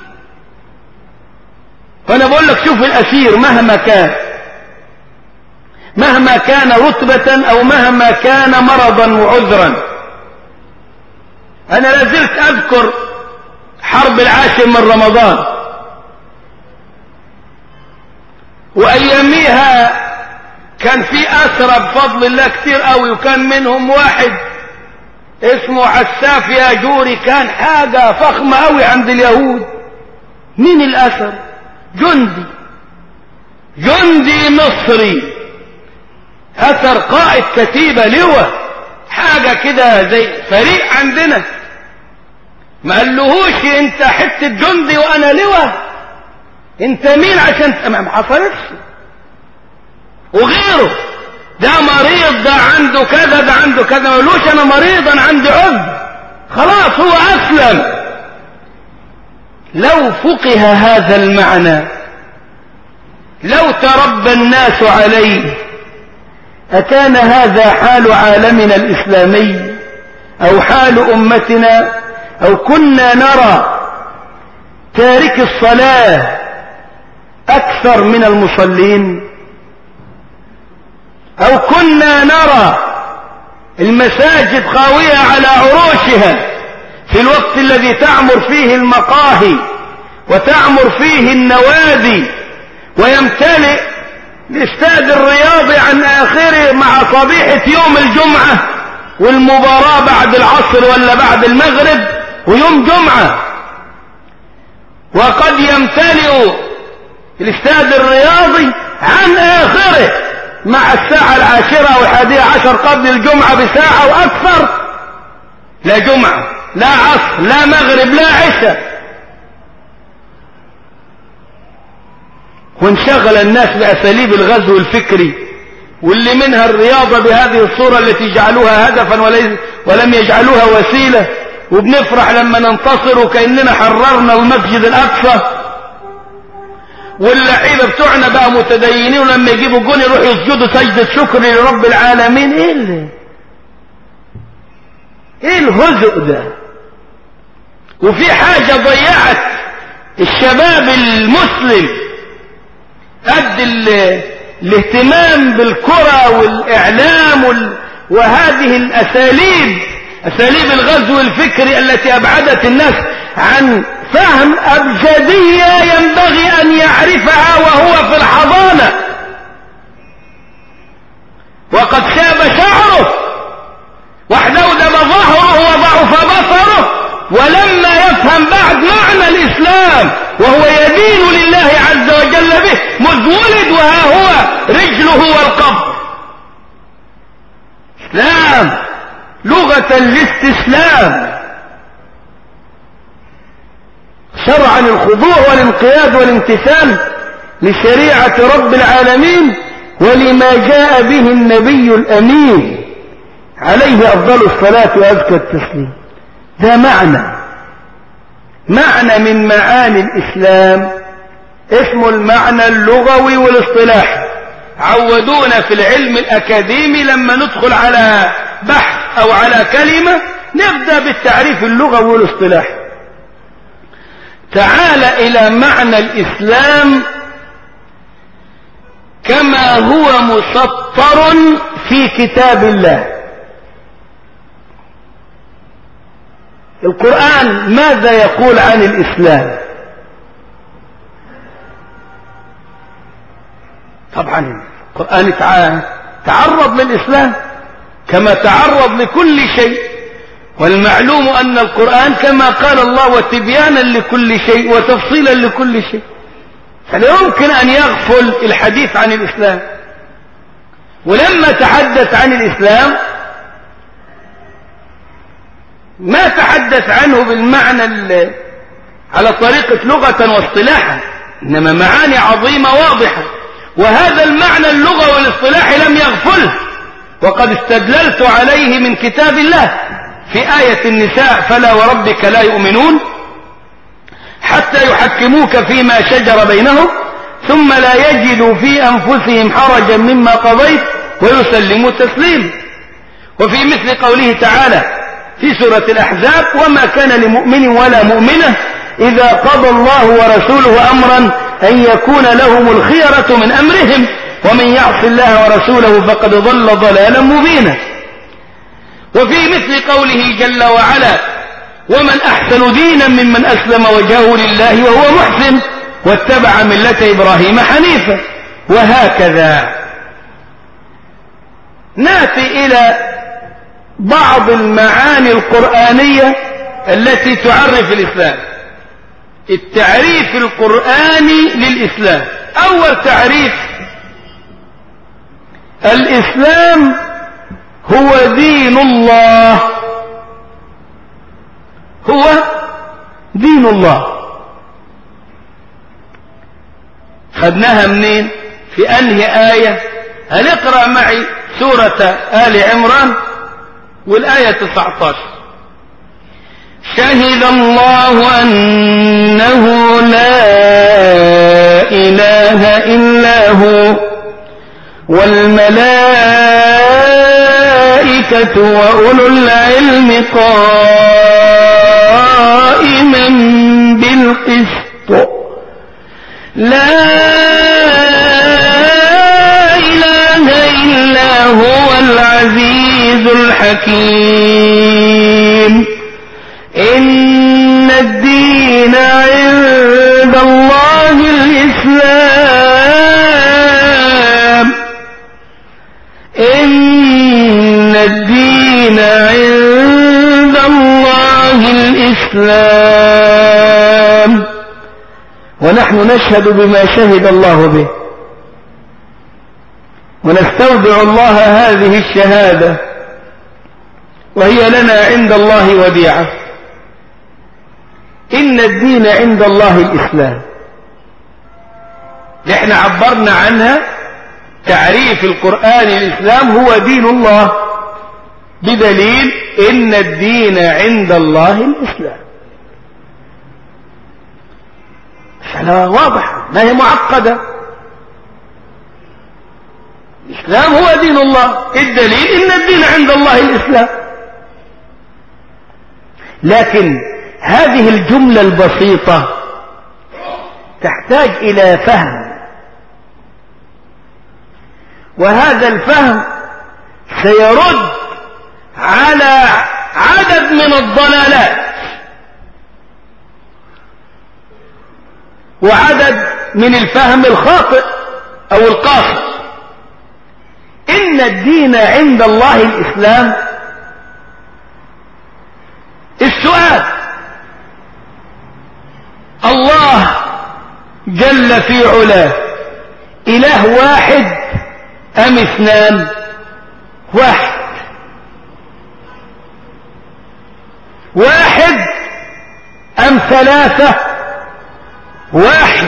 فأنا بقول لك شوف الأسير مهما كان، مهما كان رتبة أو مهما كان مرضا وعذرا. أنا لازلت أذكر حرب العاشر من رمضان، وأياميها كان في أسرى بفضل الله كتير قوي، وكان منهم واحد اسمه عساف ياجوري، كان حاجة فخمة قوي عند اليهود. مين الأسر؟ جندي جندي مصري، أثر قائد كتيبة لواء، حاجة كده زي فريق عندنا. ما قالهوش انت حتة جندي وانا لواء، انت مين عشان ما حصلتش. وغيره ده مريض، ده عنده كذا، ده عنده كذا، ما قالوش انا مريض انا عندي عذر، خلاص هو اسلم. لو فقه هذا المعنى، لو تربى الناس عليه، أكان هذا حال عالمنا الإسلامي أو حال أمتنا، أو كنا نرى تارك الصلاة أكثر من المصلين، أو كنا نرى المساجد خاوية على عروشها في الوقت الذي تعمر فيه المقاهي وتعمر فيه النوادي ويمتلئ الاستاد الرياضي عن آخره مع صبيحة يوم الجمعة والمباراة بعد العصر ولا بعد المغرب ويوم جمعة، وقد يمتلئ الاستاد الرياضي عن آخره مع الساعة العاشرة والحادية عشر قبل الجمعة بساعة وأكثر، لا جمعة لا عصر لا مغرب لا عشاء. وانشغل الناس بأساليب الغزو الفكري، واللي منها الرياضة بهذه الصورة التي جعلوها هدفا ولم يجعلوها وسيلة، وبنفرح لما ننتصر وكأننا حررنا المسجد الأقصى. واللعيبة بتوعنا بقى متدينين، ولما يجيبوا جون يروحوا يسجدوا سجدة شكر لرب العالمين. ايه اللي ايه الهزء ده؟ وفي حاجة ضيعت الشباب المسلم قد الاهتمام بالكرة والإعلام وال... وهذه الأساليب، أساليب الغزو الفكري التي أبعدت الناس عن فهم أبجدية ينبغي أن يعرفها وهو في الحضانة. وقد شاب شعره واحدودب ظهره وضعف بصره، ولما يفهم بعد معنى الإسلام وهو يدين لله عز وجل به مذ ولد وها هو رجله والقبر. إسلام لغة الاستسلام، شرعا الخضوع والانقياد والامتثال لشريعة رب العالمين ولما جاء به النبي الأمين عليه أفضل الصلاة وأزكى التسليم. ده معنى معنى من معاني الإسلام اسمه المعنى اللغوي والاصطلاحي. عودونا في العلم الأكاديمي لما ندخل على بحث أو على كلمة نبدأ بالتعريف اللغوي والاصطلاحي. تعال إلى معنى الإسلام كما هو مسطر في كتاب الله. القرآن ماذا يقول عن الإسلام؟ طبعا القرآن تعرض للإسلام كما تعرض لكل شيء، والمعلوم أن القرآن كما قال الله وتبيانا لكل شيء وتفصيلا لكل شيء، فلا يمكن أن يغفل الحديث عن الإسلام. ولما تحدث عن الإسلام ما تحدث عنه بالمعنى على طريقة لغة واصطلاحا، إنما معاني عظيمة واضحة، وهذا المعنى اللغة والاصطلاحي لم يغفله، وقد استدللت عليه من كتاب الله في آية النساء فلا وربك لا يؤمنون حتى يحكموك فيما شجر بينهم ثم لا يجدوا في أنفسهم حرجا مما قضيت ويسلموا تسليما. وفي مثل قوله تعالى في سورة الأحزاب وما كان لمؤمن ولا مؤمنة إذا قضى الله ورسوله أمرا أن يكون لهم الخيرة من أمرهم ومن يعص الله ورسوله فقد ضل ضلالا مبينا. وفي مثل قوله جل وعلا ومن أحسن دينا ممن أسلم وجهه لله وهو محسن واتبع ملة إبراهيم حنيفا. وهكذا نأتي إلى بعض المعاني القرآنية التي تعرف الإسلام. التعريف القرآني للإسلام. أول تعريف: الإسلام هو دين الله، هو دين الله. خدناها منين؟ في أنهي آية؟ هنقرأ معي سورة آل عمران والآية تسعة عشر. شهد الله أنه لا إله إلا هو والملائكة وأولو العلم قائما بالقسط لا إله إلا هو العزيز الحكيم. إن الدين عند الله الإسلام إن الدين عند الله الإسلام. ونحن نشهد بما شهد الله به ونستودع الله هذه الشهادة وهي لنا عند الله وديعة. إن الدين عند الله الإسلام، نحن عبرنا عنها تعريف القرآن الإسلام هو دين الله بدليل إن الدين عند الله الإسلام. مسألة واضحة ما هي معقدة. الإسلام هو دين الله، الدليل إن الدين عند الله الإسلام. لكن هذه الجملة البسيطة تحتاج إلى فهم، وهذا الفهم سيرد على عدد من الضلالات وعدد من الفهم الخاطئ أو القاصر. إن الدين عند الله الإسلام. السؤال: الله جل في علاه إله واحد أم اثنان؟ واحد. واحد أم ثلاثة؟ واحد.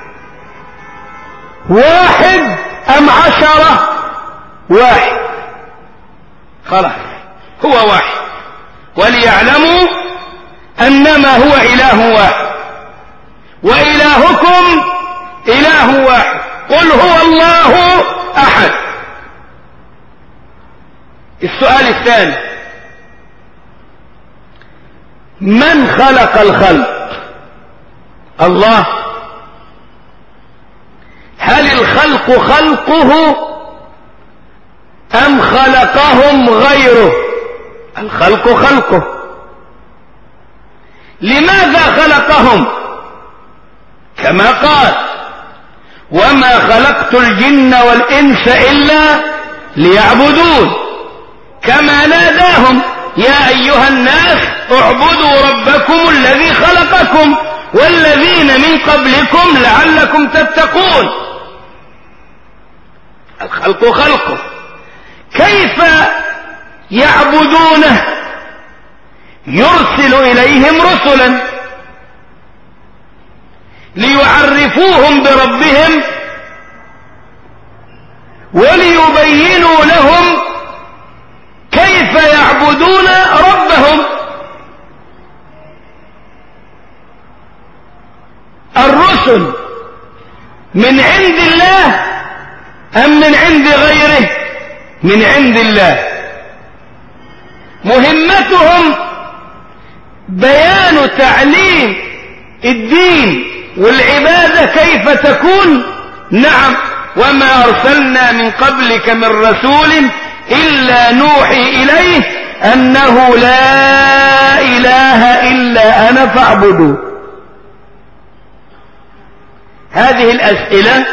واحد أم عشرة؟ واحد. خلاص هو واحد. وليعلموا أنما هو إله واحد وإلهكم إله واحد قل هو الله أحد. السؤال الثاني: من خلق الخلق؟ الله. هل الخلق خلقه أم خلقهم غيره؟ الخلق خلقه. لماذا خلقهم؟ كما قال: وما خلقت الجن والإنس إلا ليعبدون. كما ناداهم: يا أيها الناس اعبدوا ربكم الذي خلقكم والذين من قبلكم لعلكم تتقون. الخلق خلقه. كيف يعبدونه؟ يرسل إليهم رسلا ليعرفوهم بربهم وليبينوا لهم كيف يعبدون ربهم. لهم الرسل من عند الله أم من عند غيره؟ من عند الله. مهمتهم بيان تعليم الدين والعبادة كيف تكون. نعم، وما أرسلنا من قبلك من رسول إلا نوحي إليه أنه لا إله إلا أنا فاعبدوا. هذه الأسئلة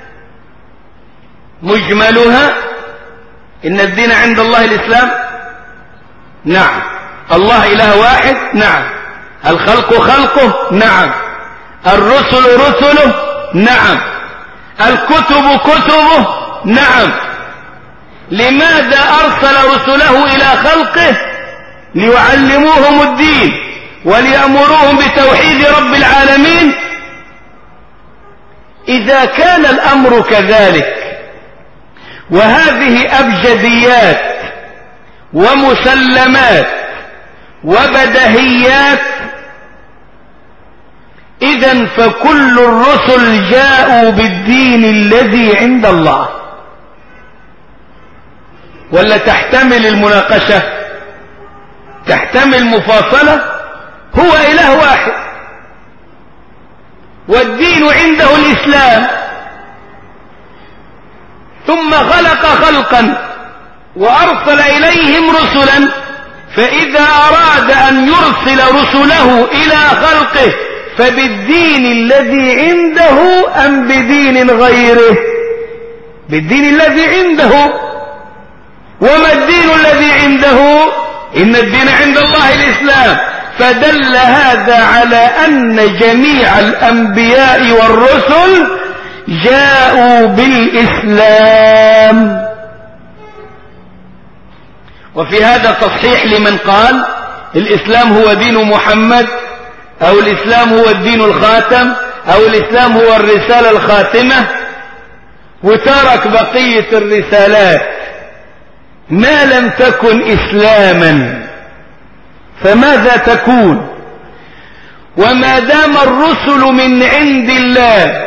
مجملها إن الدين عند الله الإسلام. نعم. الله إله واحد. نعم. الخلق خلقه. نعم. الرسل رسله. نعم. الكتب كتبه. نعم. لماذا أرسل رسله إلى خلقه؟ ليعلموهم الدين وليأمروهم بتوحيد رب العالمين. إذا كان الأمر كذلك وهذه أبجديات ومسلمات وبدهيات، إذن فكل الرسل جاءوا بالدين الذي عند الله. ولا تحتمل المناقشة؟ تحتمل مفاصلة؟ هو إله واحد والدين عنده الإسلام، ثم خلق خلقا وأرسل إليهم رسلا، فإذا أراد أن يرسل رسله إلى خلقه فبالدين الذي عنده أم بدين غيره؟ بالدين الذي عنده. وما الدين الذي عنده؟ إن الدين عند الله الإسلام. فدل هذا على أن جميع الأنبياء والرسل جاءوا بالإسلام. وفي هذا تصحيح لمن قال الإسلام هو دين محمد، أو الإسلام هو الدين الخاتم، أو الإسلام هو الرسالة الخاتمة، وترك بقية الرسالات. ما لم تكن إسلاما فماذا تكون؟ وما دام الرسل من عند الله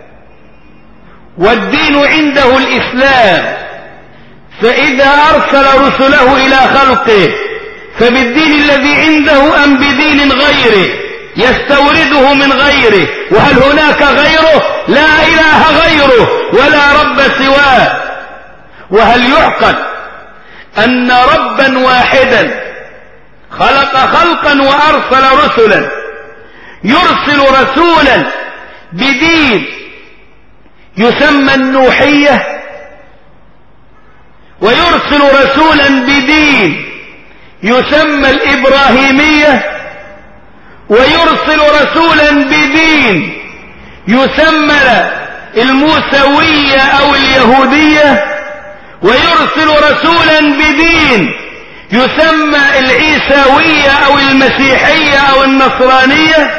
والدين عنده الإسلام، فإذا أرسل رسله إلى خلقه فبالدين الذي عنده أم بدين غيره يستورده من غيره؟ وهل هناك غيره؟ لا إله غيره ولا رب سواه. وهل يعقل أن ربا واحدا خلق خلقا وأرسل رسلا، يرسل رسولا بدين يسمى النوحية، ويرسل رسولا بدين يسمى الإبراهيمية، ويرسل رسولا بدين يسمى الموسوية أو اليهودية، ويرسل رسولا بدين يسمى العيساوية أو المسيحية أو النصرانية،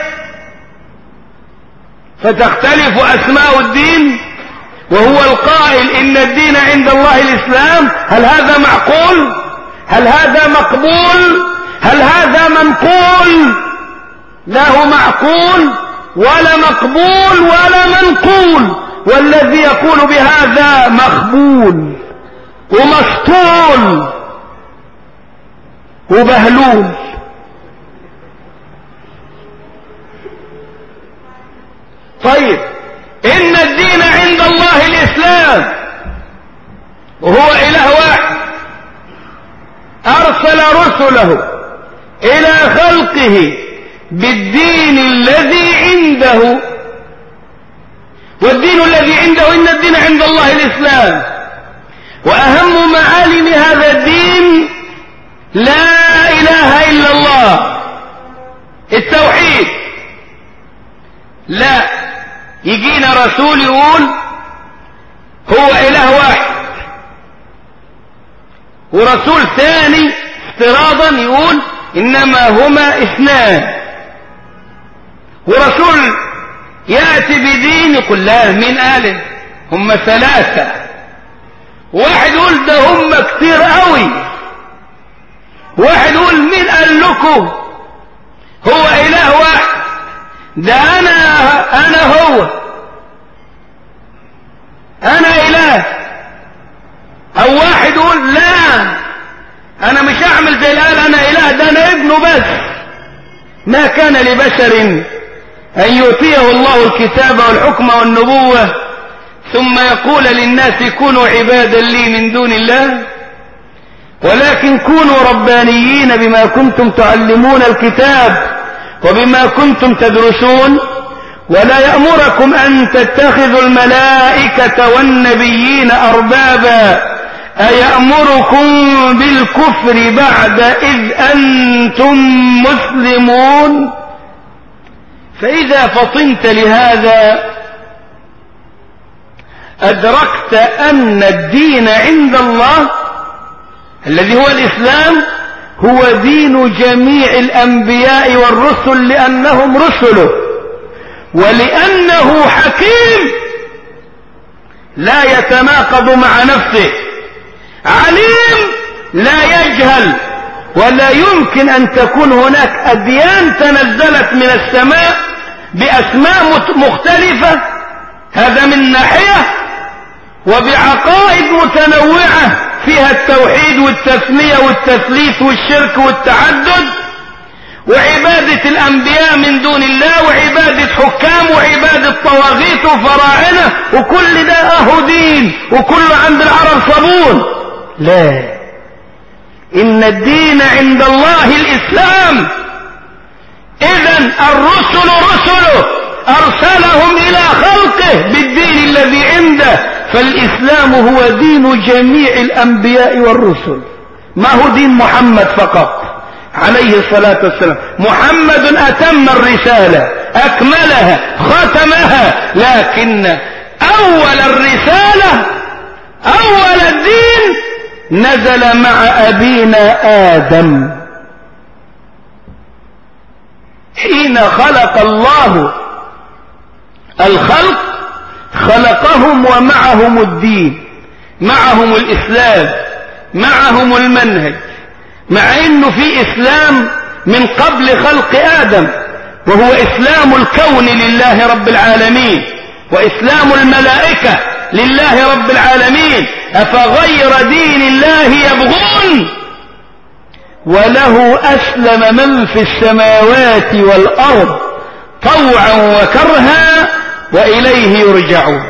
فتختلف أسماء الدين وهو القائل إن الدين عند الله الإسلام. هل هذا معقول؟ هل هذا مقبول؟ هل هذا منقول؟ لا هو معقول ولا مقبول ولا منقول. والذي يقول بهذا مخبول ومسطول وبهلول. طيب، إن الدين عند الله الإسلام وهو إله واحد، أرسل رسله إلى خلقه بالدين الذي عنده، والدين الذي عنده إن الدين عند الله الإسلام. وأهم معالم هذا الدين لا إله إلا الله، التوحيد. لا يجينا رسول يقول هو إله واحد، ورسول ثاني افتراضا يقول إنما هما اثنان، ورسول يأتي بدين يقول لا من آله هم ثلاثة، واحد يقول ده هم كتير قوي، واحد يقول مين قال لكم هو اله واحد؟ ده انا انا هو انا اله. او واحد يقول لا انا مش هعمل زي اللي قال انا اله، ده انا ابنه بس. ما كان لبشر ان يؤتيه الله الكتاب والحكم والنبوة ثم يقول للناس كونوا عبادا لي من دون الله، ولكن كونوا ربانيين بما كنتم تعلمون الكتاب وبما كنتم تدرسون، ولا يأمركم أن تتخذوا الملائكة والنبيين أربابا أيأمركم بالكفر بعد إذ أنتم مسلمون. فإذا فطنت لهذا أدركت أن الدين عند الله الذي هو الإسلام هو دين جميع الأنبياء والرسل، لأنهم رسله، ولأنه حكيم لا يتناقض مع نفسه، عليم لا يجهل. ولا يمكن أن تكون هناك أديان تنزلت من السماء بأسماء مختلفة، هذا من ناحية، وبعقائد متنوعة فيها التوحيد والتثنية والتثليث والشرك والتعدد وعبادة الأنبياء من دون الله وعبادة حكام وعبادة طواغيت وفراعنة، وكل ده أهو دين وكله عند العرب صابون. لا، إن الدين عند الله الإسلام. إذن الرسل رسله أرسلهم إلى خلقه بالدين الذي عنده، فالإسلام هو دين جميع الأنبياء والرسل، ما هو دين محمد فقط عليه الصلاة والسلام. محمد أتم الرسالة أكملها ختمها، لكن أول الرسالة أول الدين نزل مع أبينا آدم حين خلق الله الخلق، خلقهم ومعهم الدين، معهم الإسلام، معهم المنهج، مع انه في اسلام من قبل خلق آدم وهو اسلام الكون لله رب العالمين، واسلام الملائكة لله رب العالمين. افغير دين الله يبغون وله اسلم من في السماوات والارض طوعا وكرها واليه يرجعون.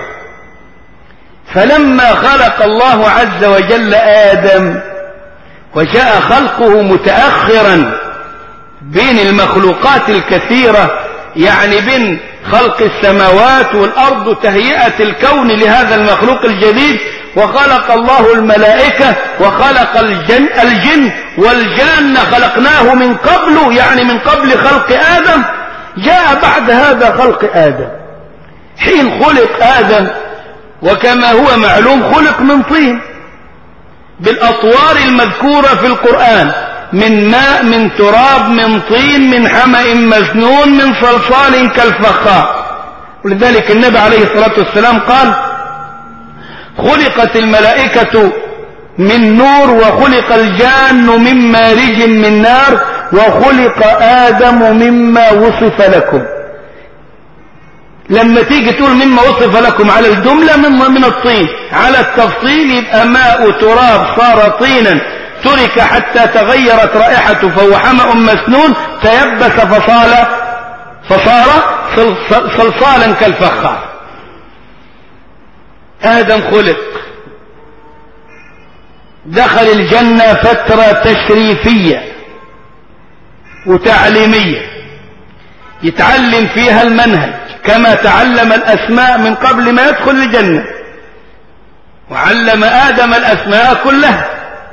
فلما خلق الله عز وجل آدم وجاء خلقه متأخرا بين المخلوقات الكثيرة، يعني بين خلق السماوات والأرض وتهيئة الكون لهذا المخلوق الجديد، وخلق الله الملائكة وخلق الجن, الجن والجان خلقناه من قبل، يعني من قبل خلق آدم. جاء بعد هذا خلق آدم. حين خلق آدم وكما هو معلوم خلق من طين بالأطوار المذكورة في القرآن، من ماء، من تراب، من طين، من حمأ مسنون، من صلصال كالفخار. ولذلك النبي عليه الصلاة والسلام قال: خلقت الملائكة من نور وخلق الجان من مارج من نار وخلق آدم مما وصف لكم. لما تيجي تقول مما وصف لكم على الجملة من, من الطين، على التفصيل يبقى ماء تراب صار طينا ترك حتى تغيرت رائحته فهو حمأ مسنون تيبس فصال فصار صلصالا كالفخار. آدم خلق، دخل الجنة فترة تشريفية وتعليمية يتعلم فيها المنهج كما تعلم الأسماء من قبل ما يدخل الجنة، وعلم آدم الأسماء كلها،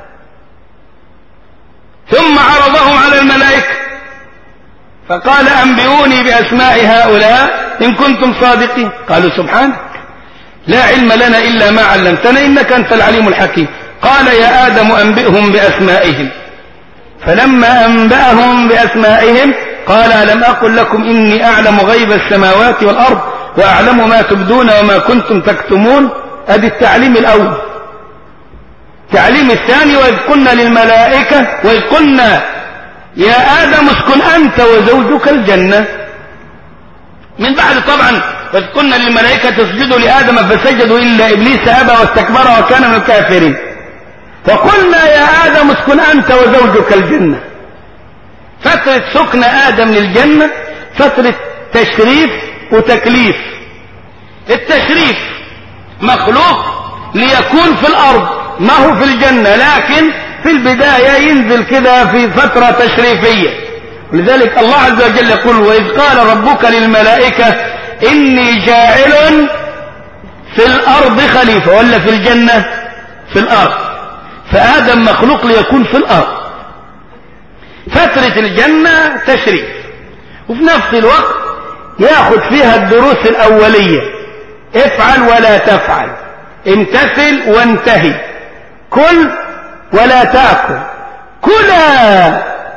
ثم عرضهم على الملائكة فقال: أنبئوني بأسماء هؤلاء إن كنتم صادقين. قالوا: سبحانك لا علم لنا إلا ما علمتنا إنك أنت العليم الحكيم. قال: يا آدم أنبئهم بأسمائهم. فلما أنبأهم بأسمائهم قال: ألم أقل لكم إني أعلم غيب السماوات والأرض وأعلم ما تبدون وما كنتم تكتمون. أدي التعليم الأول. التعليم الثاني وإذ قلنا للملائكة وإذ قلنا يا آدم اسكن أنت وزوجك الجنة. من بعد طبعا وإذ قلنا للملائكة اسجدوا لآدم فسجدوا إلا إبليس أبى واستكبر وكان من الكافرين. فقلنا يا آدم اسكن أنت وزوجك الجنة. فترة سكن آدم للجنة فترة تشريف وتكليف. التشريف مخلوق ليكون في الأرض ما هو في الجنة، لكن في البداية ينزل كده في فترة تشريفية. ولذلك الله عز وجل يقول وإذ قال ربك للملائكة إني جاعل في الأرض خليفة، ولا في الجنة في الأرض. فآدم مخلوق ليكون في الأرض. فترة الجنة تشريف، وفي نفس الوقت ياخذ فيها الدروس الأولية، افعل ولا تفعل، امتثل وانتهي، كل ولا تأكل، كلا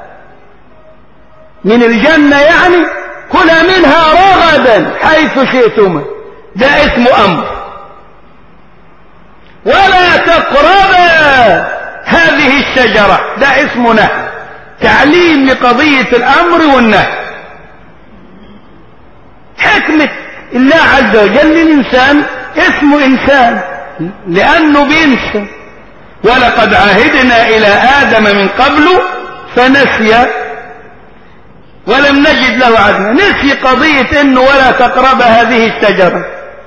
من الجنة يعني كلا منها رغدا حيث شئتما، ده اسم أمر. ولا تقربا هذه الشجرة، ده اسم نهي، تعليم لقضية الأمر والنهي. حكمة الله عز وجل الإنسان اسمه إنسان لأنه بينسى، ولقد عهدنا إلى آدم من قبل فنسي ولم نجد له عزما. نسي قضية إنه ولا تقرب هذه الشجرة،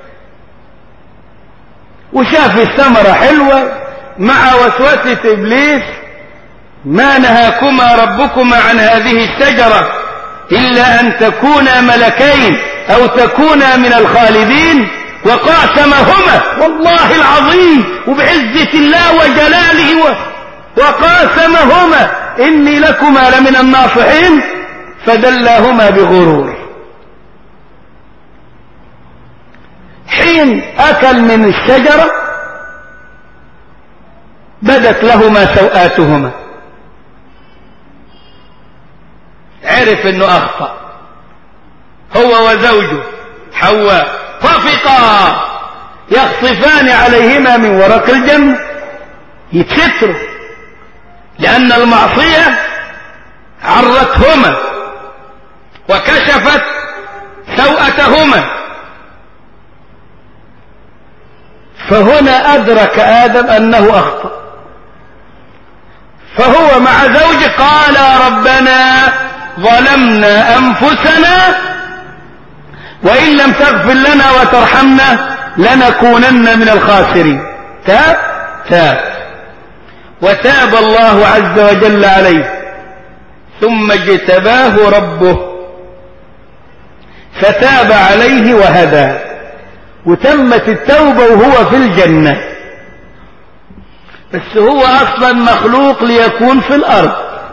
وشاف الثمرة حلوة مع وسوسة إبليس ما نهاكما ربكما عن هذه الشجرة إلا أن تكونا ملكين أو تكونا من الخالدين، وقاسمهما والله العظيم وبعزة الله وجلاله وقاسمهما إني لكما لمن الناصحين فدلاهما بغرور. حين أكل من الشجرة بدت لهما سوآتهما، عرف انه اخطأ هو وزوجه حواء، طفقا يخصفان عليهما من ورق الجنة، يتستروا لأن المعصية عرتهما وكشفت سوءتهما. فهنا أدرك آدم أنه أخطأ، فهو مع زوجه قال ربنا ظلمنا أنفسنا وإن لم تغفر لنا وترحمنا لنكونن من الخاسرين. تاب تاب وتاب الله عز وجل عليه، ثم اجتباه ربه فتاب عليه وهدى، وتمت التوبة وهو في الجنة. بس هو أصلا مخلوق ليكون في الأرض،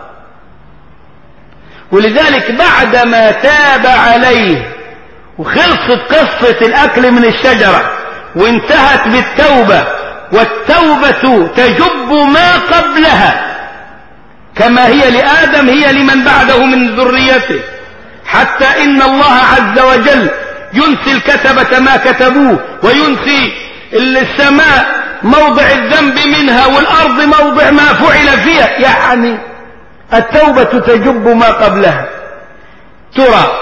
ولذلك بعدما تاب عليه وخلصت قصة الأكل من الشجرة وانتهت بالتوبة، والتوبة تجب ما قبلها كما هي لآدم هي لمن بعده من ذريته، حتى إن الله عز وجل ينسي الكتبة ما كتبوه، وينسي السماء موضع الذنب منها والأرض موضع ما فعل فيها، يعني التوبة تجب ما قبلها. ترى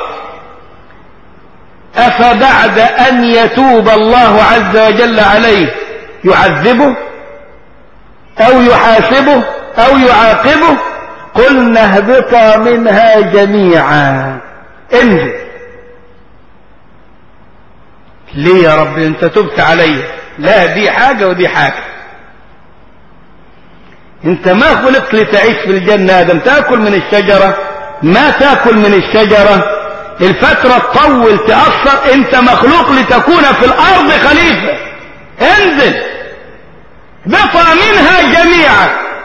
أفبعد أن يتوب الله عز وجل عليه يعذبه أو يحاسبه أو يعاقبه؟ قلنا اهبطا منها جميعا، انزل. ليه يا رب انت تبت علي؟ لا، دي حاجة ودي حاجة. انت ما خلقت لتعيش في الجنة آدم، تأكل من الشجرة ما تأكل من الشجرة، الفترة تطول تأثر، انت مخلوق لتكون في الأرض خليفة. انزل بطا منها جميعا،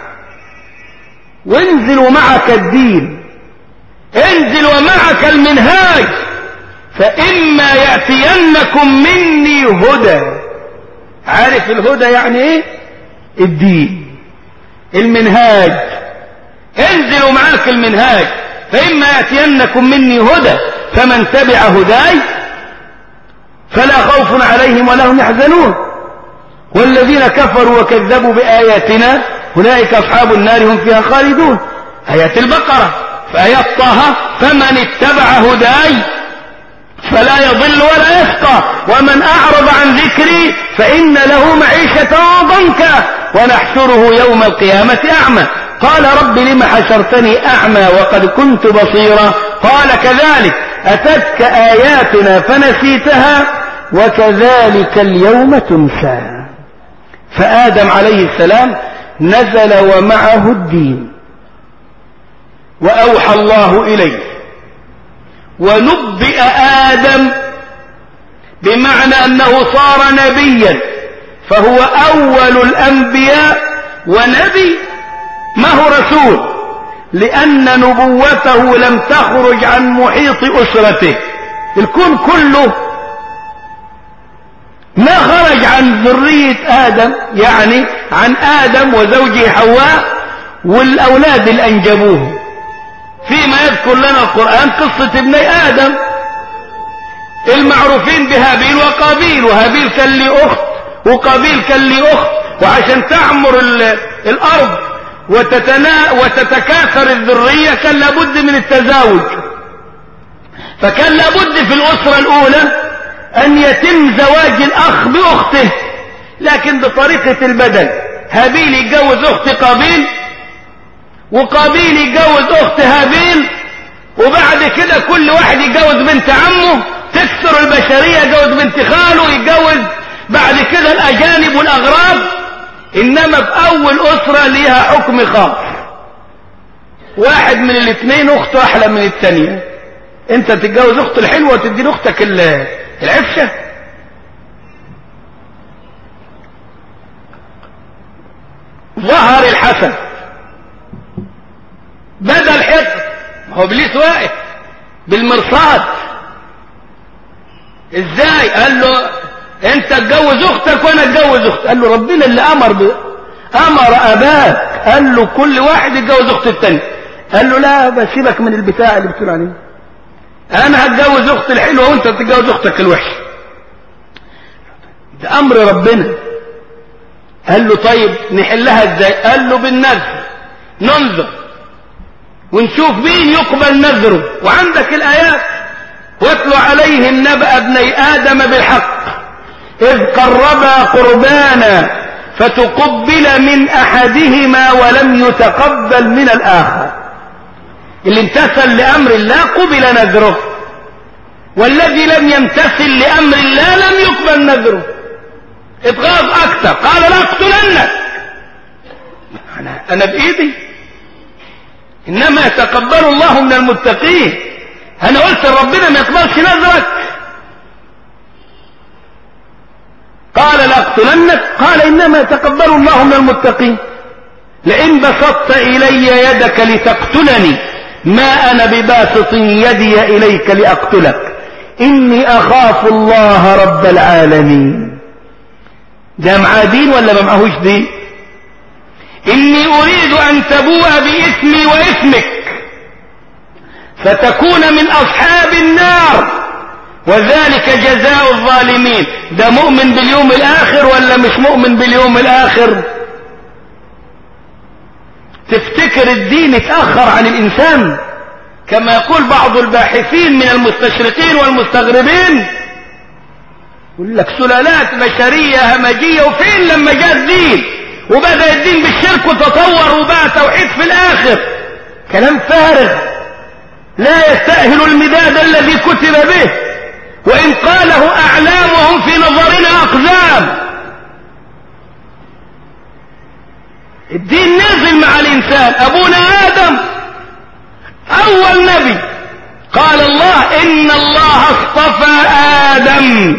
وانزل ومعك الدين، انزل ومعك المنهاج، فإما يأتينكم مني هدى. عارف الهدى يعني ايه؟ الدين، المنهاج. انزل ومعك المنهاج، فإما يأتينكم مني هدى فمن تبع هداي فلا خوف عليهم ولا هم يحزنون. والذين كفروا وكذبوا بآياتنا أولئك أصحاب النار هم فيها خالدون. آيات البقرة. في آيات طه فمن اتبع هداي فلا يضل ولا يشقى ومن أعرض عن ذكري فإن له معيشة ضنكا ونحشره يوم القيامة أعمى قال رب لم حشرتني أعمى وقد كنت بصيرا قال كذلك أتتك آياتنا فنسيتها وكذلك اليوم تنسى. فآدم عليه السلام نزل ومعه الدين وأوحى الله إليه ونبئ آدم بمعنى أنه صار نبيا فهو أول الأنبياء ونبي ما هو رسول لأن نبوته لم تخرج عن محيط أسرته. الكون كله ما خرج عن ذرية آدم يعني عن آدم وزوجه حواء والأولاد اللي أنجبوه. فيما يذكر لنا القرآن قصة ابني آدم المعروفين بهابيل وقابيل وهابيل كان لي أخت وقابيل كان لي أخت وعشان تعمر الأرض وتتنا وتتكاثر الذرية كان لابد من التزاوج. فكان لابد في الأسرة الأولى أن يتم زواج الأخ بأخته لكن بطريقة البدل. هابيل يتجوز أخت قابيل وقابيل يتجوز أخت هابيل وبعد كده كل واحد يتجوز بنت عمه تكسر البشرية يتجوز بنت خاله يتجوز بعد كده الأجانب والأغراب. إنما في أول أسرة ليها حكم خاص واحد من الاثنين أخته أحلى من الثانية. أنت تتجوز أخت الحلوة وتدي أختك العفشة. ظهر الحسن بدل حقد هو ابليس واقف بالمرصاد. ازاي؟ قال له انت اتجوز اختك وانا اتجوز اختك. قال له ربنا اللي امر ب... امر اباك قال له كل واحد يتجوز اخت التاني. قال له لا بسيبك من البتاع اللي بتقول عليه انا هتجوز اختي الحلوه وانت تتجوز اختك الوحشه. ده امر ربنا. قال له طيب نحلها ازاي؟ قال له بالنذر ننذر ونشوف مين يقبل نذره. وعندك الآيات واتل عليهم نبأ ابني آدم بالحق إذ قربا قربانا فتقبل من أحدهما ولم يتقبل من الآخر. اللي امتثل لأمر الله قبل نذره والذي لم يمتثل لأمر الله لم يقبل نذره. اتغاظ أكثر قال لا أقتلنك. أنا, أنا بإيدي إنما يتقبل الله من المتقين. أنا قلت ربنا ما يقبلش نذرك. قال لأقتلنك قال إنما يتقبل الله من المتقين. لئن بسطت إلي يدك لتقتلني ما أنا بباسط يدي إليك لأقتلك إني أخاف الله رب العالمين. ده معاه دين ولا ما معهوش دين؟ إني أريد أن تبوء بإثمي وإثمك فتكون من أصحاب النار وذلك جزاء الظالمين. ده مؤمن باليوم الآخر ولا مش مؤمن باليوم الآخر؟ تفتكر الدين اتأخر عن الإنسان كما يقول بعض الباحثين من المستشرقين والمستغربين؟ يقول لك سلالات بشرية همجية وفين لما جاء الدين وبدأ الدين بالشرك وتطور وبقى توحيد في الآخر. كلام فارغ لا يستأهل المداد الذي كتب به وإن قاله أعلام وهم في نظرنا أقزام. الدين نزل مع الإنسان. أبونا آدم أول نبي قال الله إن الله اصطفى آدم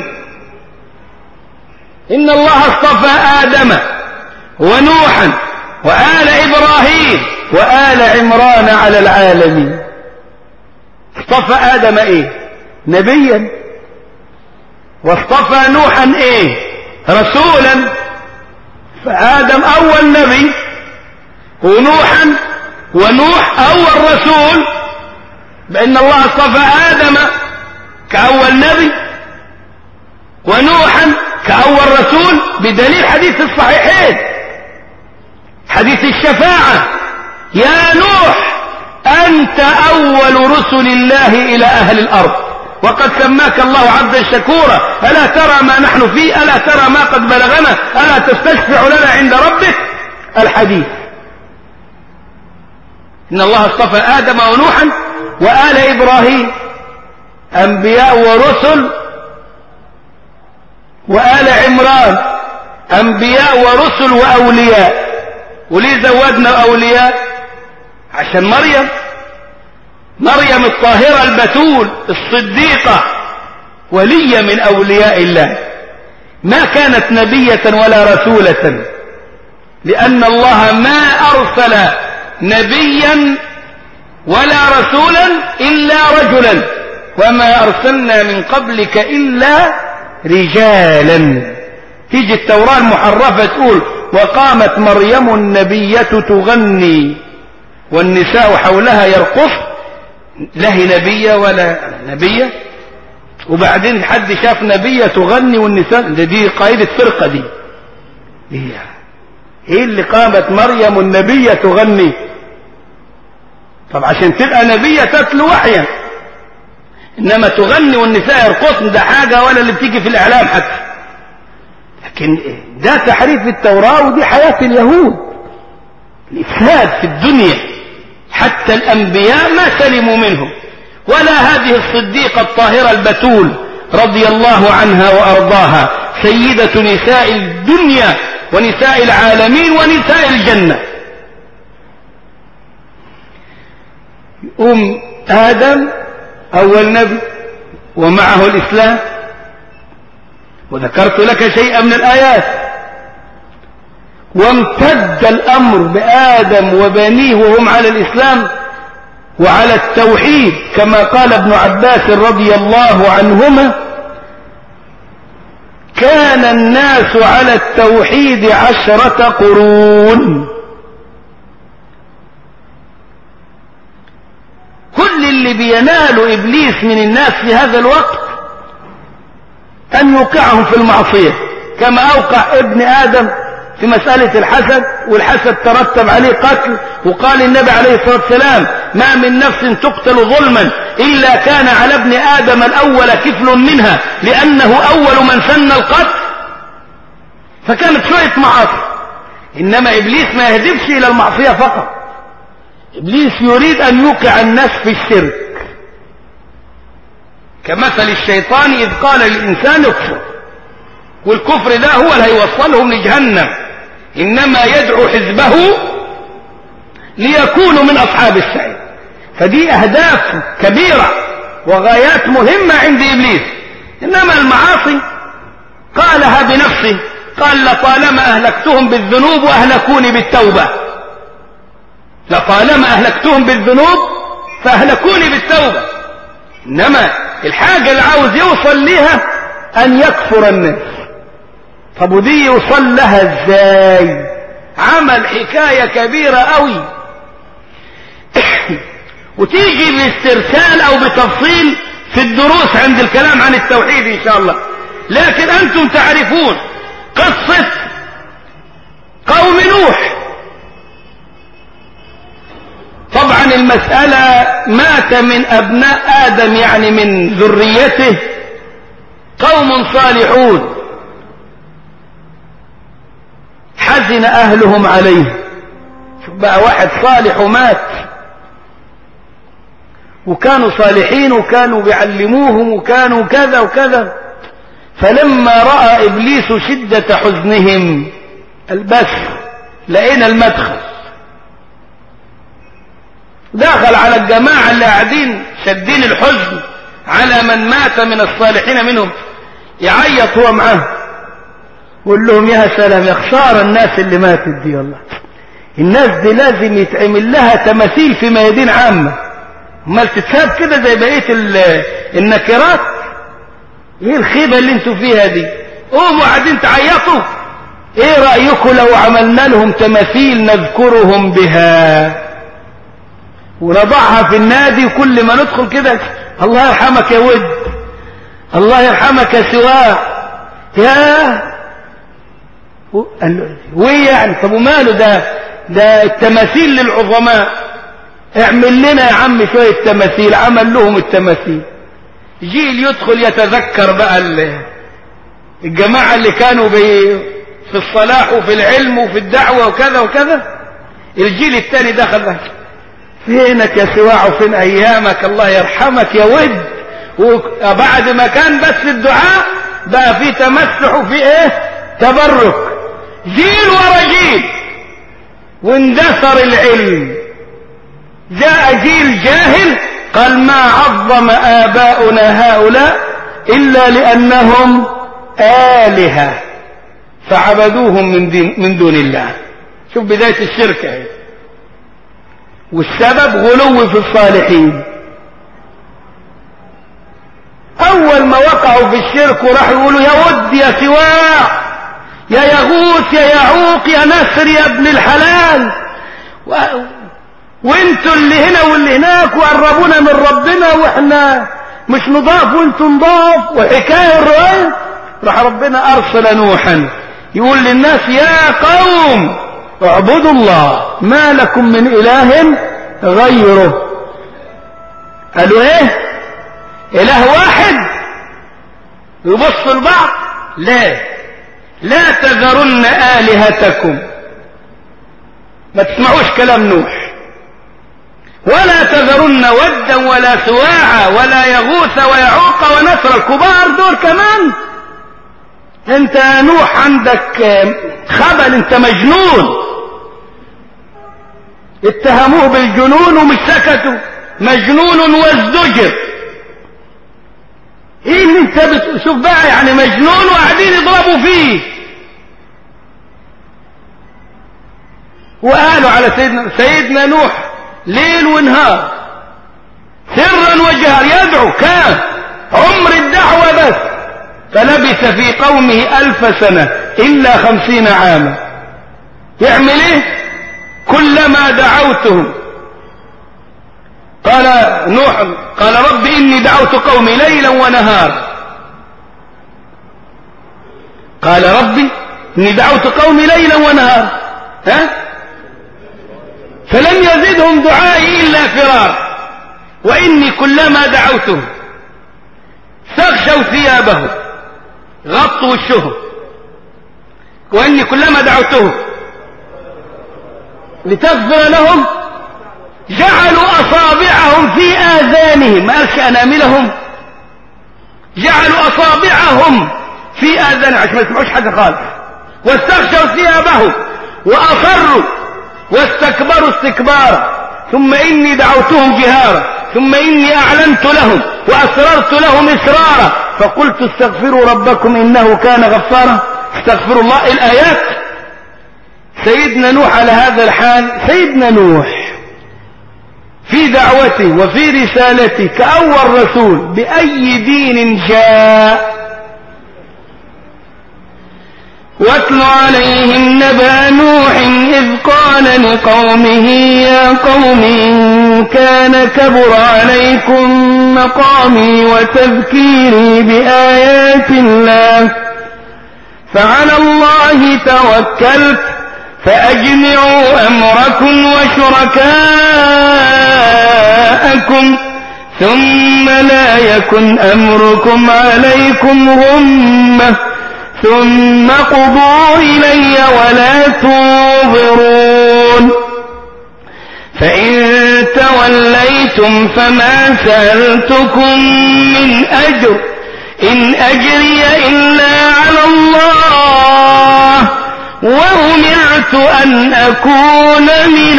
إن الله اصطفى آدم ونوحا وآل إبراهيم وآل عمران على العالمين. اصطفى آدم ايه؟ نبيا. واصطفى نوحا ايه؟ رسولا. فآدم أول نبي ونوحا ونوح أول رسول بأن الله اصطفى آدم كأول نبي ونوحا كأول رسول بدليل حديث الصحيحين، حديث الشفاعة: يا نوح أنت أول رسل الله إلى أهل الأرض، وقد سماك الله عبدا شكورا، ألا ترى ما نحن فيه، ألا ترى ما قد بلغنا، ألا تستشفع لنا عند ربك. الحديث: إن الله اصطفى آدم ونوحا وآل إبراهيم، أنبياء ورسل، وآل عمران أنبياء ورسل وأولياء. وليه زودنا أولياء؟ عشان مريم مريم الطاهرة البتول الصديقة ولية من أولياء الله، ما كانت نبية ولا رسولة، لأن الله ما أرسل نبيا ولا رسولا إلا رجلا، وما أرسلنا من قبلك إلا رجالا. تيجي التوراة المحرفة تقول: وقامت مريم النبية تغني والنساء حولها يرقص. لا هي نبية ولا نبية، وبعدين حد شاف نبية تغني والنساء؟ دي قاعدة فرقة دي. ايه اللي قامت مريم النبية تغني؟ طب عشان تبقى نبية تتلو وحيا، انما تغني والنساء يرقصن ده حاجة ولا اللي بتيجي في الاعلام حتى. لكن ده تحريف التوراة، ودي حياة اليهود، الإفساد في الدنيا. حتى الأنبياء ما سلموا منهم، ولا هذه الصديقة الطاهرة البتول رضي الله عنها وأرضاها، سيدة نساء الدنيا ونساء العالمين ونساء الجنة. أم آدم أول نبي ومعه الإسلام، وذكرت لك شيئا من الآيات. وامتد الأمر بآدم وبنيه وهم على الإسلام وعلى التوحيد، كما قال ابن عباس رضي الله عنهما: كان الناس على التوحيد عشرة قرون. كل اللي بيناله إبليس من الناس في هذا الوقت أن يوقعهم في المعصية، كما أوقع ابن آدم في مسألة الحسد، والحسد ترتب عليه قتل. وقال النبي عليه الصلاة والسلام: ما من نفس تقتل ظلما إلا كان على ابن آدم الأول كفل منها، لأنه أول من سن القتل. فكانت شوية معاصي، إنما إبليس ما يهدفش إلى المعصية فقط، إبليس يريد أن يوقع الناس في الشرك، كمثل الشيطان إذ قال للإنسان اكفر، والكفر ده هو اللي هيوصلهم لجهنم، إنما يدعو حزبه ليكونوا من أصحاب السعير. فدي أهداف كبيرة وغايات مهمة عند إبليس. إنما المعاصي قالها بنفسه، قال: لطالما أهلكتهم بالذنوب وأهلكوني بالتوبة. لطالما أهلكتهم بالذنوب فأهلكوني بالتوبة. إنما الحاجة اللي عاوز يوصل لها أن يكفر الناس. طب ودي يوصل لها ازاي؟ عمل حكاية كبيرة قوي وتيجي باسترسال او بتفصيل في الدروس عند الكلام عن التوحيد ان شاء الله. لكن انتم تعرفون قصة قوم نوح. طبعا المسألة مات من ابناء ادم، يعني من ذريته، قوم صالحون حزن أهلهم عليه. شوف بقى، واحد صالح ومات، وكانوا صالحين وكانوا بيعلموهم وكانوا كذا وكذا. فلما رأى إبليس شدة حزنهم البس لقينا المدخل، دخل على الجماعة اللي قاعدين شدين الحزن على من مات من الصالحين منهم، يعيط هو معاه، وقال لهم: يا سلام يا خسارة الناس اللي ماتت دي، والله الناس دي لازم يتعمل لها تماثيل في ميادين عامة، امال تتساب كده زي بقية النكرات؟ ايه الخيبة اللي انتوا فيها دي؟ قوموا قاعدين تعيطوا. ايه رأيكم لو عملنا لهم تماثيل نذكرهم بها ونضعها في النادي، وكل ما ندخل كده: الله يرحمك يا ود، الله يرحمك يا سواع، يا وإيه يعني؟ طب وماله ده؟ ده التماثيل للعظماء، اعمل لنا يا عم شوية تماثيل. عمل لهم التماثيل. جيل يدخل يتذكر بقى الجماعة اللي كانوا في الصلاح وفي العلم وفي الدعوة وكذا وكذا. الجيل الثاني دخل بقى فينك يا سواع وفين ايامك، الله يرحمك يا ود. وبعد ما كان بس الدعاء بقى في تمسح وفي ايه تبرك، جيل ورا جيل، واندثر العلم. جاء جيل جاهل قال ما عظم آباؤنا هؤلاء إلا لأنهم آلهة فعبدوهم من, دين من دون الله. شوف بداية الشركة هي. والسبب غلو في الصالحين. أول ما وقعوا في الشرك وراحوا يقولوا يا ود يا سواع يا يغوث يا يعوق يا نسر يا ابن الحلال و... وانتوا اللي هنا واللي هناك وقربونا من ربنا واحنا مش نضاف وانتوا نضاف وحكاية الرواية. راح ربنا أرسل نوحا يقول للناس يا قوم اعبدوا الله ما لكم من إله غيره. قالوا ايه؟ إله واحد يبصوا البعض؟ لا لا تذرن آلهتكم. ما تسمعوش كلام نوح. ولا تذرن ودا ولا سواعا ولا يغوث ويعوق ونسر. الكبار دول كمان. انت نوح عندك خبل، انت مجنون. اتهموه بالجنون ومش سكتوا. مجنون وازدجر. ايه اللي انت بتشوف بقى يعني مجنون وقاعدين يضربوا فيه. وقالوا على سيدنا سيدنا نوح ليل ونهار سرا وجهرا يدعو، كان عمر الدعوة بس. فلبث في قومه ألف سنة إلا خمسين عاما. يعمل ايه؟ كلما دعوتهم قال نوح قال رب إني دعوت قومي ليلا ونهارا. قال ربي إني دعوت قومي ليلا ونهارا ها فلم يزدهم دعائي إلا فرارا وإني كلما دعوتهم استغشوا ثيابهم غطوا وشهم وإني كلما دعوتهم لتغفر لهم جعلوا أصابعهم في آذانهم. ما قالش أناملهم، جعلوا أصابعهم في آذانهم عشان ما يسمعوش حاجة خالص. واستغشوا ثيابهم وأصروا واستكبروا استكبارا. ثم إني دعوتهم جهارا ثم إني أعلنت لهم وأسررت لهم إسرارا فقلت استغفروا ربكم إنه كان غفارا. استغفروا الله. الآيات. سيدنا نوح على هذا الحال. سيدنا نوح في دعوته وفي رسالته كأول رسول بأي دين جاء. واتل عليهم نبأ نوح إذ قال لقومه يا قوم إن كان كبر عليكم مقامي وتذكيري بآيات الله فعلى الله توكلت فأجمعوا أمركم وشركاءكم ثم لا يكن أمركم عليكم غمة ثم قضوا إلي ولا تنظرون. فإن توليتم فما سألتكم من أجر إن أجري إلا على الله وأمرت أن أكون من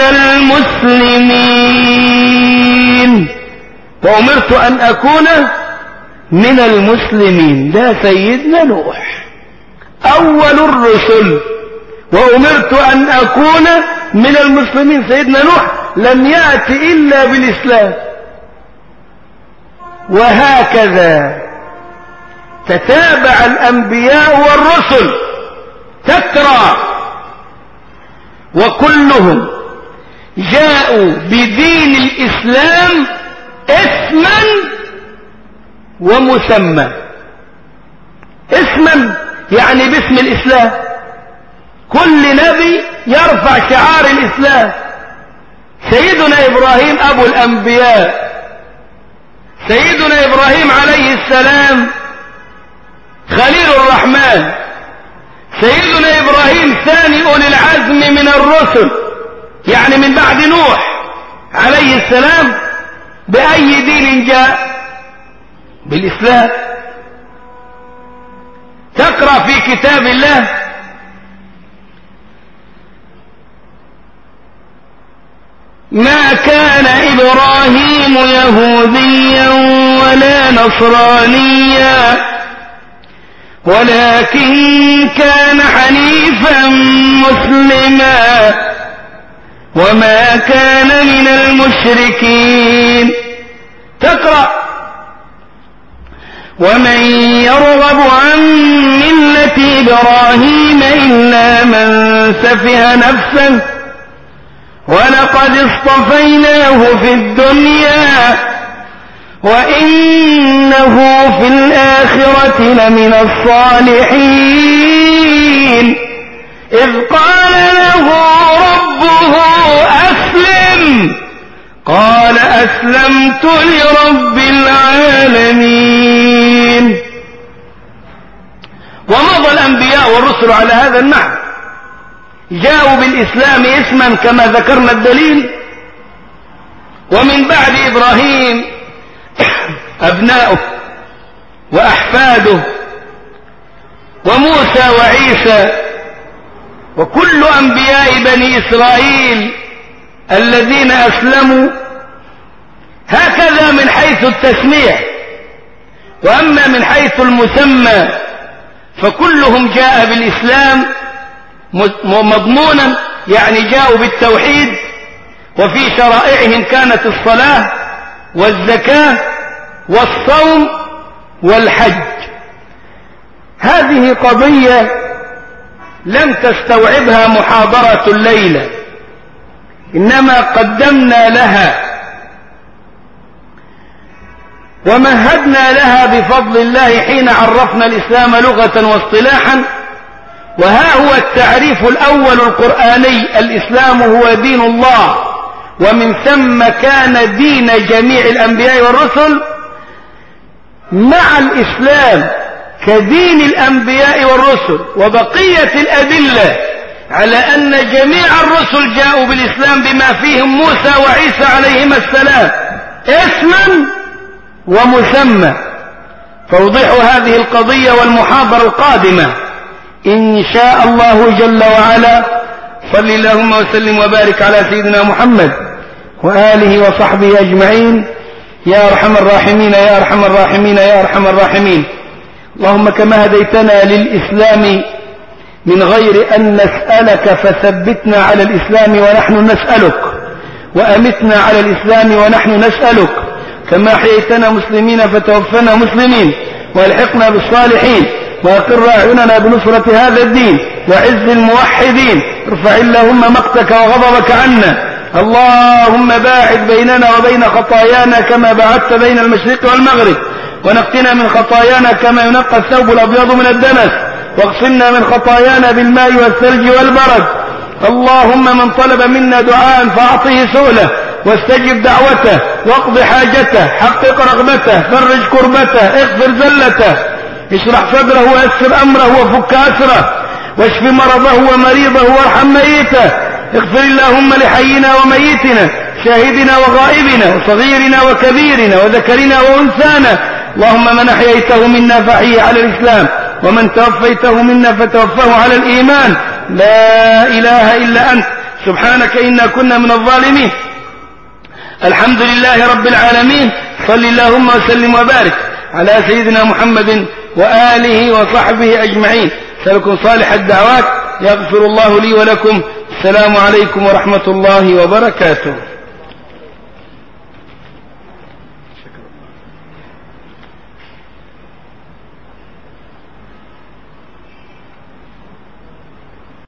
المسلمين. وأمرت أن أكون من المسلمين. ده سيدنا نوح أول الرسل. وأمرت أن أكون من المسلمين. سيدنا نوح لم يأتي إلا بالإسلام. وهكذا تتابع الأنبياء والرسل تترى وكلهم جاءوا بدين الإسلام اسما ومسمى. اسما يعني باسم الإسلام. كل نبي يرفع شعار الإسلام. سيدنا إبراهيم أبو الأنبياء، سيدنا إبراهيم عليه السلام خليل الرحمن، سيدنا إبراهيم ثاني أولي العزم من الرسل، يعني من بعد نوح عليه السلام. بأي دين جاء؟ بالإسلام. تقرأ في كتاب الله ما كان إبراهيم يهوديا ولا نصرانيا ولكن كان حنيفا مسلما وما كان من المشركين. تقرأ ومن يرغب عن ملة إبراهيم إلا من سفه نفسه ولقد اصطفيناه في الدنيا وإنه في الآخرة لمن الصالحين. إذ قال له ربه أسلم قال أسلمت لرب العالمين. ومضى الأنبياء والرسل على هذا المعنى، جاءوا بالإسلام اسما كما ذكرنا الدليل. ومن بعد إبراهيم أبناؤه وأحفاده وموسى وعيسى وكل أنبياء بني إسرائيل الذين أسلموا، هكذا من حيث التسمية. وأما من حيث المسمى فكلهم جاء بالإسلام مضمونا، يعني جاءوا بالتوحيد، وفي شرائعهم كانت الصلاة والزكاة والصوم والحج. هذه قضية لم تستوعبها محاضرة الليلة، إنما قدمنا لها ومهدنا لها بفضل الله حين عرفنا الإسلام لغة واصطلاحا. وها هو التعريف الأول القرآني: الإسلام هو دين الله، ومن ثم كان دين جميع الأنبياء والرسل، مع الإسلام كدين الأنبياء والرسل وبقية الأدلة على أن جميع الرسل جاءوا بالإسلام بما فيهم موسى وعيسى عليهما السلام اسما ومسمى. توضيح هذه القضية والمحاضرة القادمة إن شاء الله جل وعلا. صل اللهم وسلم وبارك على سيدنا محمد وآله وصحبه أجمعين يا أرحم الراحمين يا أرحم الراحمين يا أرحم الراحمين. اللهم كما هديتنا للإسلام من غير أن نسألك فثبتنا على الإسلام ونحن نسألك، وأمتنا على الإسلام ونحن نسألك. كما حييتنا مسلمين فتوفنا مسلمين، والحقنا بالصالحين، وأقر أعيننا بنصرة هذا الدين وعز الموحدين. ارفع اللهم مقتك وغضبك عنا. اللهم باعد بيننا وبين خطايانا كما باعدت بين المشرق والمغرب، ونقنا من خطايانا كما ينقى الثوب الأبيض من الدنس، واغسلنا من خطايانا بالماء والثلج والبرد. اللهم من طلب منا دعاء فأعطه سؤله، واستجب دعوته، واقض حاجته، حقق رغبته، فرج كربته، اغفر زلته، اشرح صدره ويسر أمره وفك أسره، واشف مرضه ومريضه وارحم ميته. اغفر اللهم لحينا وميتنا، شاهدنا وغائبنا، وصغيرنا وكبيرنا، وذكرنا وأنثانا. اللهم من أحييته منا فأحيه على الإسلام، ومن توفيته منا فتوفه على الإيمان. لا إله إلا أنت سبحانك إنا كنا من الظالمين. الحمد لله رب العالمين. صل اللهم وسلم وبارك على سيدنا محمد وآله وصحبه أجمعين. سلكم صالح الدعوات، يغفر الله لي ولكم. السلام عليكم ورحمة الله وبركاته.